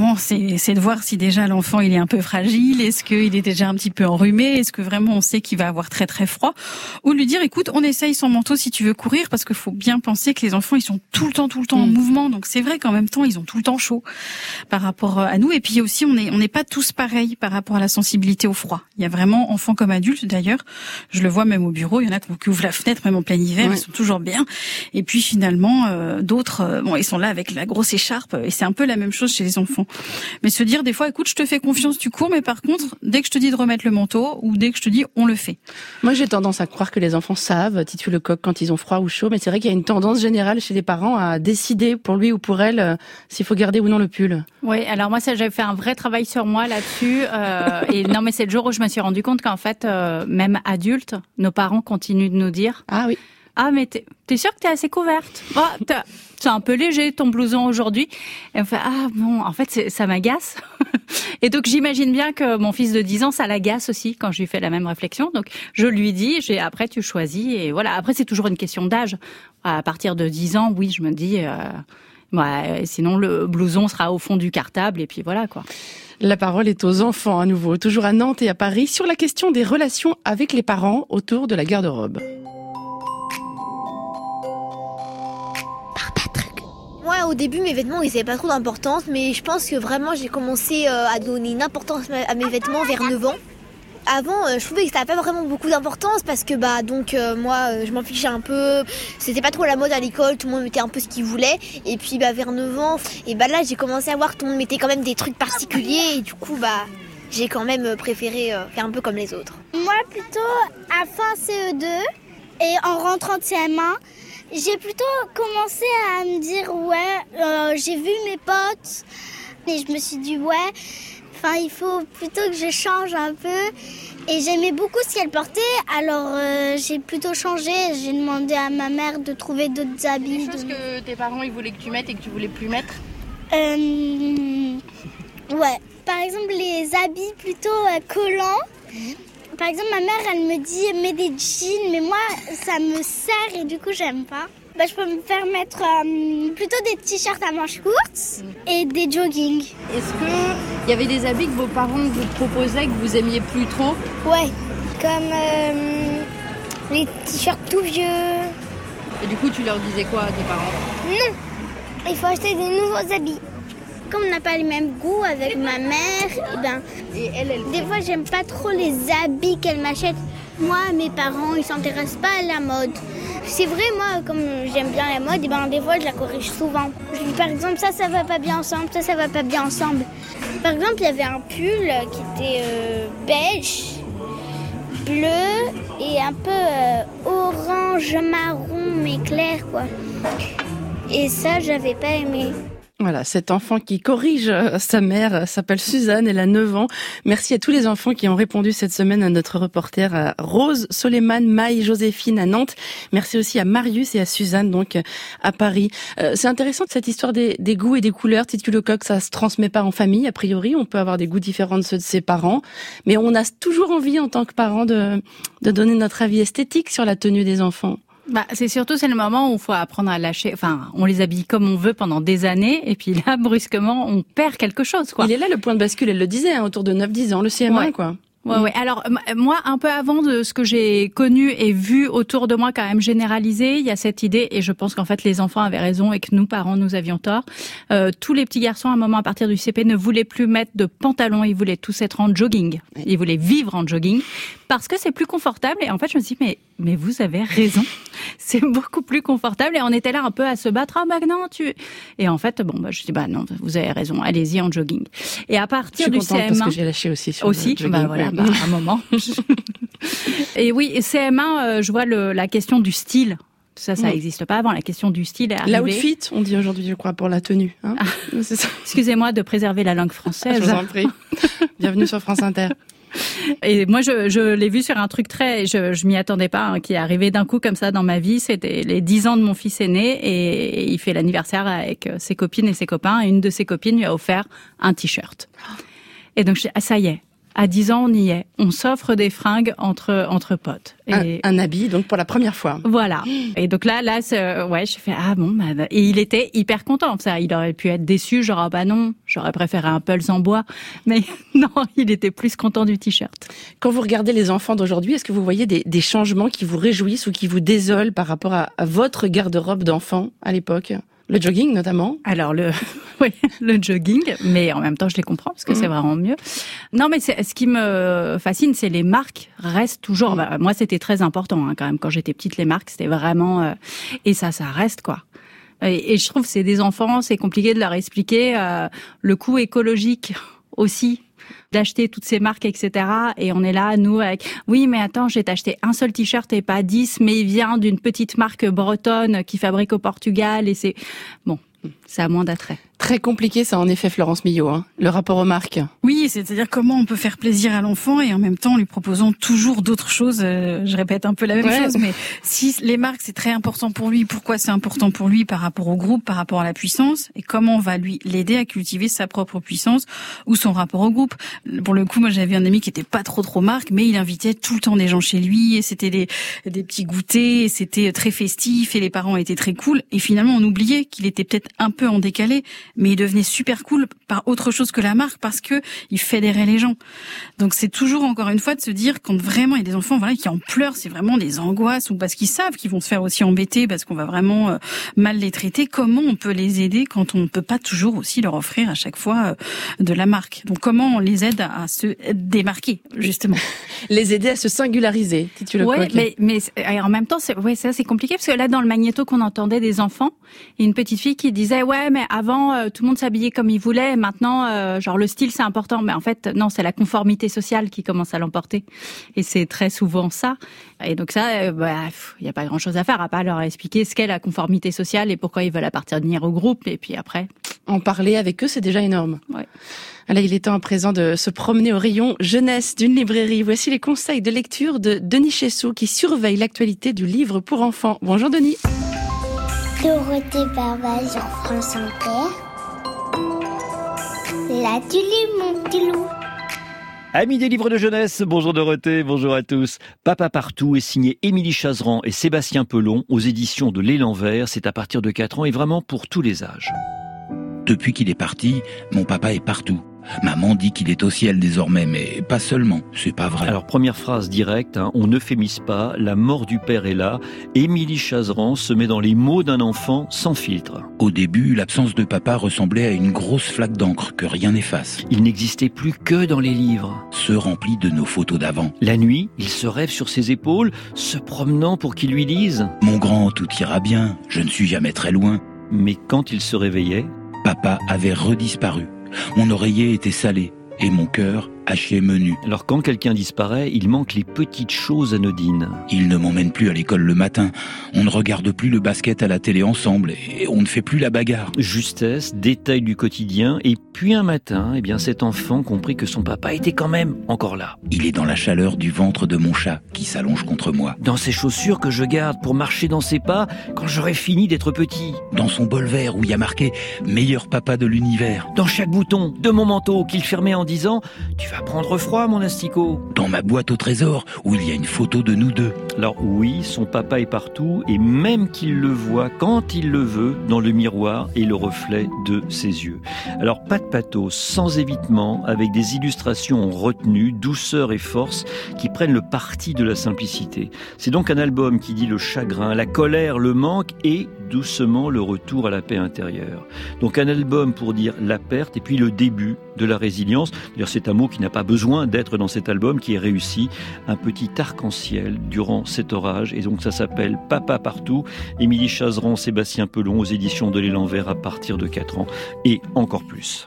de voir si déjà l'enfant il est un peu fragile, est-ce qu'il est déjà un petit peu enrhumé, est-ce que vraiment on sait qu'il va avoir très très froid, ou lui dire écoute, on essaye sans manteau si tu veux courir, parce qu'il faut bien penser que les enfants ils sont tout le temps en mouvement, donc c'est vrai qu'en même temps ils ont tout le temps chaud par rapport à nous, et puis aussi on n'est pas tous pareils par rapport à la sensibilité au froid. Il y a vraiment enfants comme adultes d'ailleurs, je le vois même au bureau, il y en a qui ouvrent la fenêtre même en plein hiver, ils sont toujours bien, et puis finalement d'autres, ils sont là avec la grosse écharpe, et c'est un peu la même chose chez les enfants. Mais se dire des fois, écoute, je te fais confiance, tu cours, mais par contre, dès que je te dis de remettre le manteau, ou dès que je te dis, on le fait. Moi, j'ai tendance à croire que les enfants savent, Titu Lecoq, quand ils ont froid ou chaud, mais c'est vrai qu'il y a une tendance générale chez les parents à décider pour lui ou pour elle s'il faut garder ou non le pull. Oui, alors moi, ça, j'avais fait un vrai travail sur moi là-dessus, et non, mais c'est le jour où je me suis rendu compte qu'en fait, même adultes, nos parents continuent de nous dire, ah oui. Ah, mais t'es sûre que t'es assez couverte? C'est un peu léger ton blouson aujourd'hui. Et on fait, ah bon, en fait, ça m'agace. Et donc, j'imagine bien que mon fils de 10 ans, ça l'agace aussi quand je lui fais la même réflexion. Donc, je lui dis, après, tu choisis. Et voilà, après, c'est toujours une question d'âge. À partir de 10 ans, oui, je me dis, sinon, le blouson sera au fond du cartable. Et puis voilà, quoi. La parole est aux enfants à nouveau, toujours à Nantes et à Paris, sur la question des relations avec les parents autour de la garde-robe. Moi, au début, mes vêtements, ils n'avaient pas trop d'importance, mais je pense que vraiment, j'ai commencé à donner une importance à mes vêtements vers 9 ans. Avant, je trouvais que ça n'avait pas vraiment beaucoup d'importance parce que moi, je m'en fichais un peu. C'était pas trop la mode à l'école, tout le monde mettait un peu ce qu'il voulait. Et puis vers 9 ans, et là j'ai commencé à voir que tout le monde mettait quand même des trucs particuliers et du coup j'ai quand même préféré faire un peu comme les autres. Moi plutôt à fin CE2 et en rentrant de CM1, j'ai plutôt commencé à me dire j'ai vu mes potes et je me suis dit il faut plutôt que je change un peu. Et j'aimais beaucoup ce qu'elle portait, alors j'ai plutôt changé. J'ai demandé à ma mère de trouver d'autres habits. Des choses que tes parents ils voulaient que tu mettes et que tu voulais plus mettre. Par exemple les habits plutôt collants. Par exemple ma mère elle me dit mets des jeans, mais moi ça me serre et du coup j'aime pas. Je peux me faire mettre plutôt des t-shirts à manches courtes et des joggings. Est-ce qu'il y avait des habits que vos parents vous proposaient que vous aimiez plus trop ? Ouais, comme les t-shirts tout vieux. Et du coup, tu leur disais quoi à tes parents ? Non, il faut acheter des nouveaux habits. Comme on n'a pas les mêmes goûts avec ma mère, et elle des fois j'aime pas trop les habits qu'elle m'achète. Moi, mes parents, ils s'intéressent pas à la mode. C'est vrai, moi, comme j'aime bien la mode, des fois, je la corrige souvent. Je dis, par exemple, ça va pas bien ensemble, ça va pas bien ensemble. Par exemple, il y avait un pull qui était beige, bleu et un peu orange, marron, mais clair, quoi. Et ça, j'avais pas aimé. Voilà, cet enfant qui corrige sa mère s'appelle Suzanne, elle a 9 ans. Merci à tous les enfants qui ont répondu cette semaine à notre reporter à Rose, Soleiman, Maï, Joséphine à Nantes. Merci aussi à Marius et à Suzanne, donc à Paris. C'est intéressant cette histoire des goûts et des couleurs. Tite Lecoq, ça se transmet pas en famille, a priori. On peut avoir des goûts différents de ceux de ses parents. Mais on a toujours envie, en tant que parents, de donner notre avis esthétique sur la tenue des enfants. C'est le moment où il faut apprendre à lâcher. Enfin, on les habille comme on veut pendant des années, et puis là, brusquement, on perd quelque chose, quoi. Il est là le point de bascule, elle le disait, autour de 9-10 ans, le CM1, quoi. Ouais. Alors, moi, un peu avant de ce que j'ai connu et vu autour de moi quand même généralisé, il y a cette idée, et je pense qu'en fait, les enfants avaient raison et que nous, parents, nous avions tort. Tous les petits garçons, à un moment, à partir du CP, ne voulaient plus mettre de pantalon, ils voulaient tous être en jogging. Ils voulaient vivre en jogging parce que c'est plus confortable. Et en fait, je me suis dit, mais vous avez raison. C'est beaucoup plus confortable. Et on était là un peu à se battre. Non, Et en fait, je dis, non, vous avez raison. Allez-y en jogging. Et à partir du CM1. Je suis contente parce que j'ai lâché aussi sur le jogging. Un moment. Et oui, CM1, je vois la question du style. Ça n'existe pas avant. La question du style est arrivée. L'outfit, on dit aujourd'hui, je crois, pour la tenue. C'est ça. Excusez-moi de préserver la langue française. Je vous en prie. Bienvenue sur France Inter. Et moi, je l'ai vu sur un truc je m'y attendais pas, qui est arrivé d'un coup comme ça dans ma vie. C'était les 10 ans de mon fils aîné et il fait l'anniversaire avec ses copines et ses copains. Et une de ses copines lui a offert un t-shirt. Et donc, ça y est. À 10 ans, on y est. On s'offre des fringues entre potes. Et un habit, donc pour la première fois. Voilà. Et donc là, j'ai fait et il était hyper content. Ça, il aurait pu être déçu, genre non, j'aurais préféré un Pulse en bois. Mais non, il était plus content du t-shirt. Quand vous regardez les enfants d'aujourd'hui, est-ce que vous voyez des changements qui vous réjouissent ou qui vous désolent par rapport à votre garde-robe d'enfant à l'époque ? Le jogging, notamment. Alors, le jogging, mais en même temps, je les comprends, parce que c'est vraiment mieux. Non, mais ce qui me fascine, c'est les marques restent toujours. Moi, c'était très important, quand même. Quand j'étais petite, les marques, c'était vraiment... et ça reste, quoi. Et je trouve que c'est des enfants, c'est compliqué de leur expliquer le coût écologique aussi, d'acheter toutes ces marques, etc. Et on est là, nous, avec... Oui, mais attends, j'ai acheté un seul t-shirt et pas 10, mais il vient d'une petite marque bretonne qui fabrique au Portugal et c'est... Bon, ça a moins d'attrait. Très compliqué, ça, en effet, Florence Millot, le rapport aux marques. Oui, c'est-à-dire comment on peut faire plaisir à l'enfant et en même temps en lui proposant toujours d'autres choses. Je répète un peu la même chose, mais si les marques, c'est très important pour lui, pourquoi c'est important pour lui par rapport au groupe, par rapport à la puissance, et comment on va l'aider à cultiver sa propre puissance ou son rapport au groupe. Pour le coup, moi, j'avais un ami qui était pas trop marque, mais il invitait tout le temps des gens chez lui, et c'était des petits goûters, et c'était très festif, et les parents étaient très cool, et finalement, on oubliait qu'il était peut-être un peu en décalé, mais il devenait super cool par autre chose que la marque parce que il fédérait les gens. Donc c'est toujours encore une fois de se dire quand vraiment il y a des enfants qui en pleurent, c'est vraiment des angoisses ou parce qu'ils savent qu'ils vont se faire aussi embêter parce qu'on va vraiment mal les traiter. Comment on peut les aider quand on ne peut pas toujours aussi leur offrir à chaque fois de la marque? Donc comment on les aide à se démarquer justement? Les aider à se singulariser, si tu le crois. Mais en même temps, c'est compliqué parce que là dans le magnéto qu'on entendait des enfants, il y a une petite fille qui disait mais avant tout le monde s'habillait comme il voulait, maintenant genre le style c'est important, mais en fait non, c'est la conformité sociale qui commence à l'emporter et c'est très souvent ça. Et donc ça, il y a pas grand chose à faire à part leur expliquer ce qu'est la conformité sociale et pourquoi ils veulent appartenir au groupe et puis après en parler avec eux, c'est déjà énorme. Ouais. Là, il est temps à présent de se promener au rayon jeunesse d'une librairie. Voici les conseils de lecture de Denis Chessou qui surveille l'actualité du livre pour enfants. Bonjour Denis. Dorothée Barba sur France Inter. Là, tu lis mon petit loup. Amis des livres de jeunesse, bonjour Dorothée, bonjour à tous. Papa Partout est signé Émilie Chazeran et Sébastien Pelon aux éditions de L'Élan Vert. C'est à partir de 4 ans et vraiment pour tous les âges. Depuis qu'il est parti, mon papa est partout. Maman dit qu'il est au ciel désormais, mais pas seulement, c'est pas vrai. Alors première phrase directe, on n'euphémise pas, la mort du père est là. Émilie Chazeran se met dans les mots d'un enfant sans filtre. Au début, l'absence de papa ressemblait à une grosse flaque d'encre que rien n'efface. Il n'existait plus que dans les livres. Ceux remplis de nos photos d'avant. La nuit, il se rêve sur ses épaules, se promenant pour qu'il lui lise. Mon grand, tout ira bien, je ne suis jamais très loin. Mais quand il se réveillait, papa avait redisparu. Mon oreiller était salé et mon cœur haché menu. Alors quand quelqu'un disparaît, il manque les petites choses anodines. Il ne m'emmène plus à l'école le matin. On ne regarde plus le basket à la télé ensemble et on ne fait plus la bagarre. Justesse, détail du quotidien. Et puis un matin, cet enfant comprit que son papa était quand même encore là. Il est dans la chaleur du ventre de mon chat qui s'allonge contre moi. Dans ses chaussures que je garde pour marcher dans ses pas quand j'aurai fini d'être petit. Dans son bol vert où il y a marqué « Meilleur papa de l'univers ». Dans chaque bouton de mon manteau qu'il fermait en disant « Tu vas prendre froid, mon asticot ». Dans ma boîte au trésor où il y a une photo de nous deux. Alors oui, son papa est partout et même qu'il le voit quand il le veut dans le miroir et le reflet de ses yeux. Alors pas de pathos, sans évitement, avec des illustrations en retenue, douceur et force qui prennent le parti de la simplicité. C'est donc un album qui dit le chagrin, la colère, le manque et doucement le retour à la paix intérieure. Donc un album pour dire la perte et puis le début de la résilience. D'ailleurs, c'est un mot qui n'a pas besoin d'être dans cet album, qui est réussi. Un petit arc-en-ciel durant cet orage. Et donc ça s'appelle Papa Partout. Émilie Chazeran, Sébastien Pelon aux éditions de L'Élan Vert à partir de 4 ans et encore plus.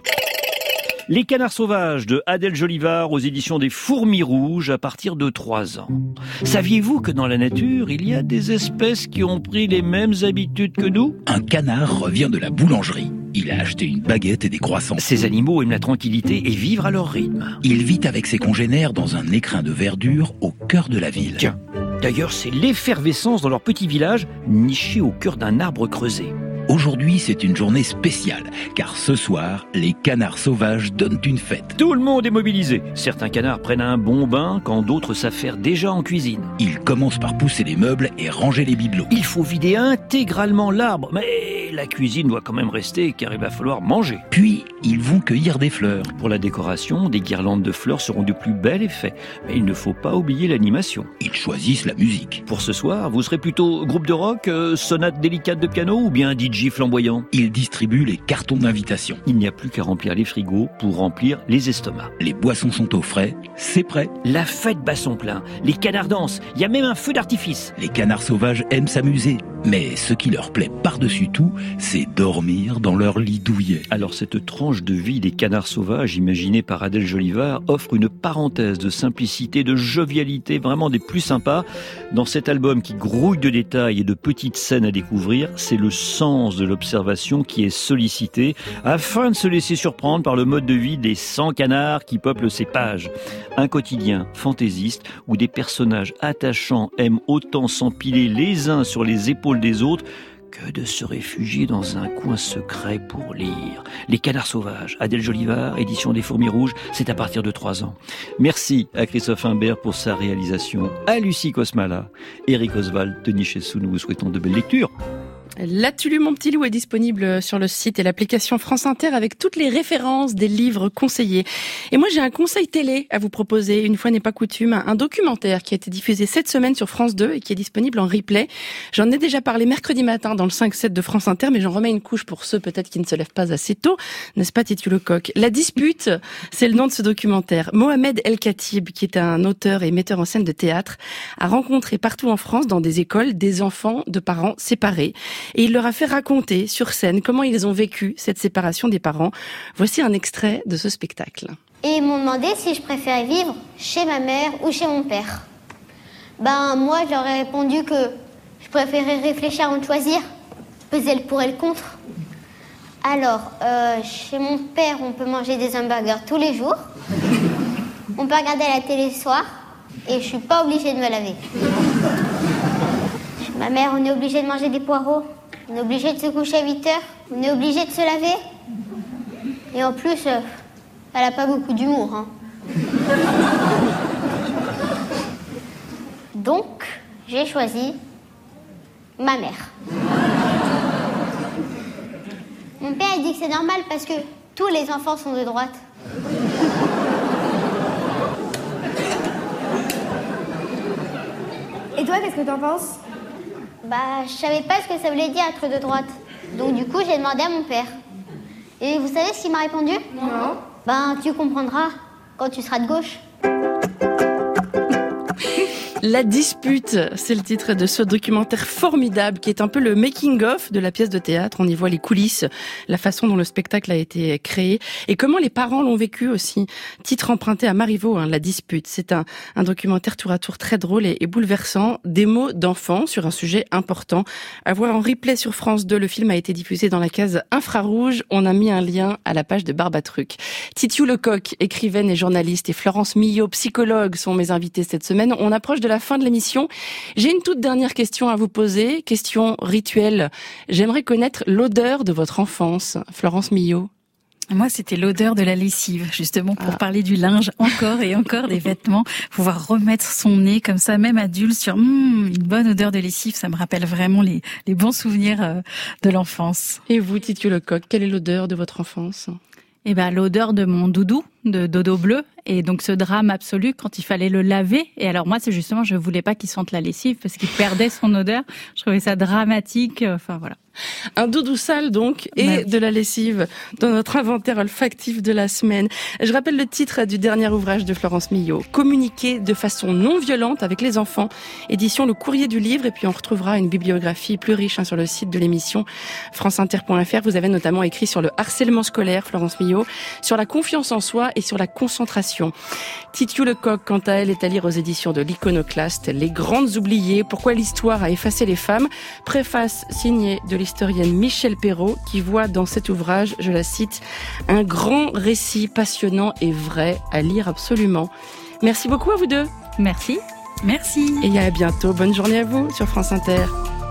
Les Canards Sauvages de Adèle Jolivard aux éditions des Fourmis Rouges à partir de 3 ans. Saviez-vous que dans la nature, il y a des espèces qui ont pris les mêmes habitudes que nous ? Un canard revient de la boulangerie. Il a acheté une baguette et des croissants. Ces animaux aiment la tranquillité et vivre à leur rythme. Il vit avec ses congénères dans un écrin de verdure au cœur de la ville. Tiens, d'ailleurs, c'est l'effervescence dans leur petit village, niché au cœur d'un arbre creusé. Aujourd'hui, c'est une journée spéciale, car ce soir, les canards sauvages donnent une fête. Tout le monde est mobilisé. Certains canards prennent un bon bain, quand d'autres s'affairent déjà en cuisine. Ils commencent par pousser les meubles et ranger les bibelots. Il faut vider intégralement l'arbre, mais la cuisine doit quand même rester, car il va falloir manger. Puis, ils vont cueillir des fleurs. Pour la décoration, des guirlandes de fleurs seront du plus bel effet. Mais il ne faut pas oublier l'animation. Ils choisissent la musique. Pour ce soir, vous serez plutôt groupe de rock, sonate délicate de piano ou bien DJ flamboyant. Ils distribuent les cartons d'invitation. Il n'y a plus qu'à remplir les frigos pour remplir les estomacs. Les boissons sont au frais, c'est prêt. La fête bat son plein. Les canards dansent. Il y a même un feu d'artifice. Les canards sauvages aiment s'amuser. Mais ce qui leur plaît par-dessus tout, c'est dormir dans leur lit douillet. Alors cette tranche de vie des canards sauvages, imaginée par Adèle Jolivard, offre une parenthèse de simplicité, de jovialité, vraiment des plus sympas. Dans cet album qui grouille de détails et de petites scènes à découvrir, c'est le sens de l'observation qui est sollicité, afin de se laisser surprendre par le mode de vie des 100 canards qui peuplent ces pages. Un quotidien fantaisiste où des personnages attachants aiment autant s'empiler les uns sur les épaules des autres que de se réfugier dans un coin secret pour lire. Les Canards Sauvages, Adèle Jolivard, édition des Fourmis Rouges, c'est à partir de 3 ans. Merci à Christophe Imbert pour sa réalisation, à Lucie Kosmala, Eric Oswald, Denis Chessou, nous vous souhaitons de belles lectures. La Tu lu mon petit loup est disponible sur le site et l'application France Inter avec toutes les références des livres conseillés. Et moi, j'ai un conseil télé à vous proposer, une fois n'est pas coutume, un documentaire qui a été diffusé cette semaine sur France 2 et qui est disponible en replay. J'en ai déjà parlé mercredi matin dans le 5-7 de France Inter, mais j'en remets une couche pour ceux peut-être qui ne se lèvent pas assez tôt, n'est-ce pas Titu Lecoq? La dispute, c'est le nom de ce documentaire. Mohamed El Khatib, qui est un auteur et metteur en scène de théâtre, a rencontré partout en France, dans des écoles, des enfants de parents séparés. Et il leur a fait raconter sur scène comment ils ont vécu cette séparation des parents. Voici un extrait de ce spectacle. Et ils m'ont demandé si je préférais vivre chez ma mère ou chez mon père. Moi, je leur ai répondu que je préférais réfléchir avant de choisir, peser le pour et le contre. Alors, chez mon père, on peut manger des hamburgers tous les jours. On peut regarder la télé le soir et je suis pas obligée de me laver. Chez ma mère, on est obligé de manger des poireaux. On est obligé de se coucher à 8h. On est obligé de se laver. Et en plus, elle a pas beaucoup d'humour. Hein. Donc, j'ai choisi ma mère. Mon père il dit que c'est normal parce que tous les enfants sont de droite. Et toi, qu'est-ce que t'en penses? Je savais pas ce que ça voulait dire être de droite. Donc du coup, j'ai demandé à mon père. Et vous savez ce qu'il m'a répondu? Non. Tu comprendras quand tu seras de gauche. La dispute, c'est le titre de ce documentaire formidable qui est un peu le making-of de la pièce de théâtre. On y voit les coulisses, la façon dont le spectacle a été créé et comment les parents l'ont vécu aussi. Titre emprunté à Marivaux, La dispute. C'est un documentaire tour à tour très drôle et bouleversant. Des mots d'enfants sur un sujet important. À voir en replay sur France 2, le film a été diffusé dans la case infrarouge. On a mis un lien à la page de Barbatruc. Titu Lecoq, écrivaine et journaliste, et Florence Millot, psychologue, sont mes invités cette semaine. On approche de la fin de l'émission. J'ai une toute dernière question à vous poser, question rituelle. J'aimerais connaître l'odeur de votre enfance. Florence Millot. Moi, c'était l'odeur de la lessive, justement, pour parler du linge, encore et encore des vêtements, pouvoir remettre son nez comme ça, même adulte, sur une bonne odeur de lessive, ça me rappelle vraiment les bons souvenirs de l'enfance. Et vous, Titu Lecoq, quelle est l'odeur de votre enfance? L'odeur de mon doudou, de dodo bleu, et donc ce drame absolu quand il fallait le laver. Et alors moi, c'est justement, je voulais pas qu'il sente la lessive parce qu'il perdait son odeur. Je trouvais ça dramatique. Enfin voilà. Un doudou sale donc et de la lessive dans notre inventaire olfactif de la semaine. Je rappelle le titre du dernier ouvrage de Florence Millot, Communiquer de façon non violente avec les enfants, édition Le Courrier du Livre, et puis on retrouvera une bibliographie plus riche sur le site de l'émission franceinter.fr. Vous avez notamment écrit sur le harcèlement scolaire, Florence Millot, sur la confiance en soi et sur la concentration. Titu Lecoq, quant à elle, est à lire aux éditions de l'Iconoclaste, Les Grandes Oubliées, pourquoi l'histoire a effacé les femmes, préface signée de l'historienne Michèle Perrault, qui voit dans cet ouvrage, je la cite, un grand récit passionnant et vrai à lire absolument. Merci beaucoup à vous deux. Merci. Merci. Et à bientôt. Bonne journée à vous sur France Inter.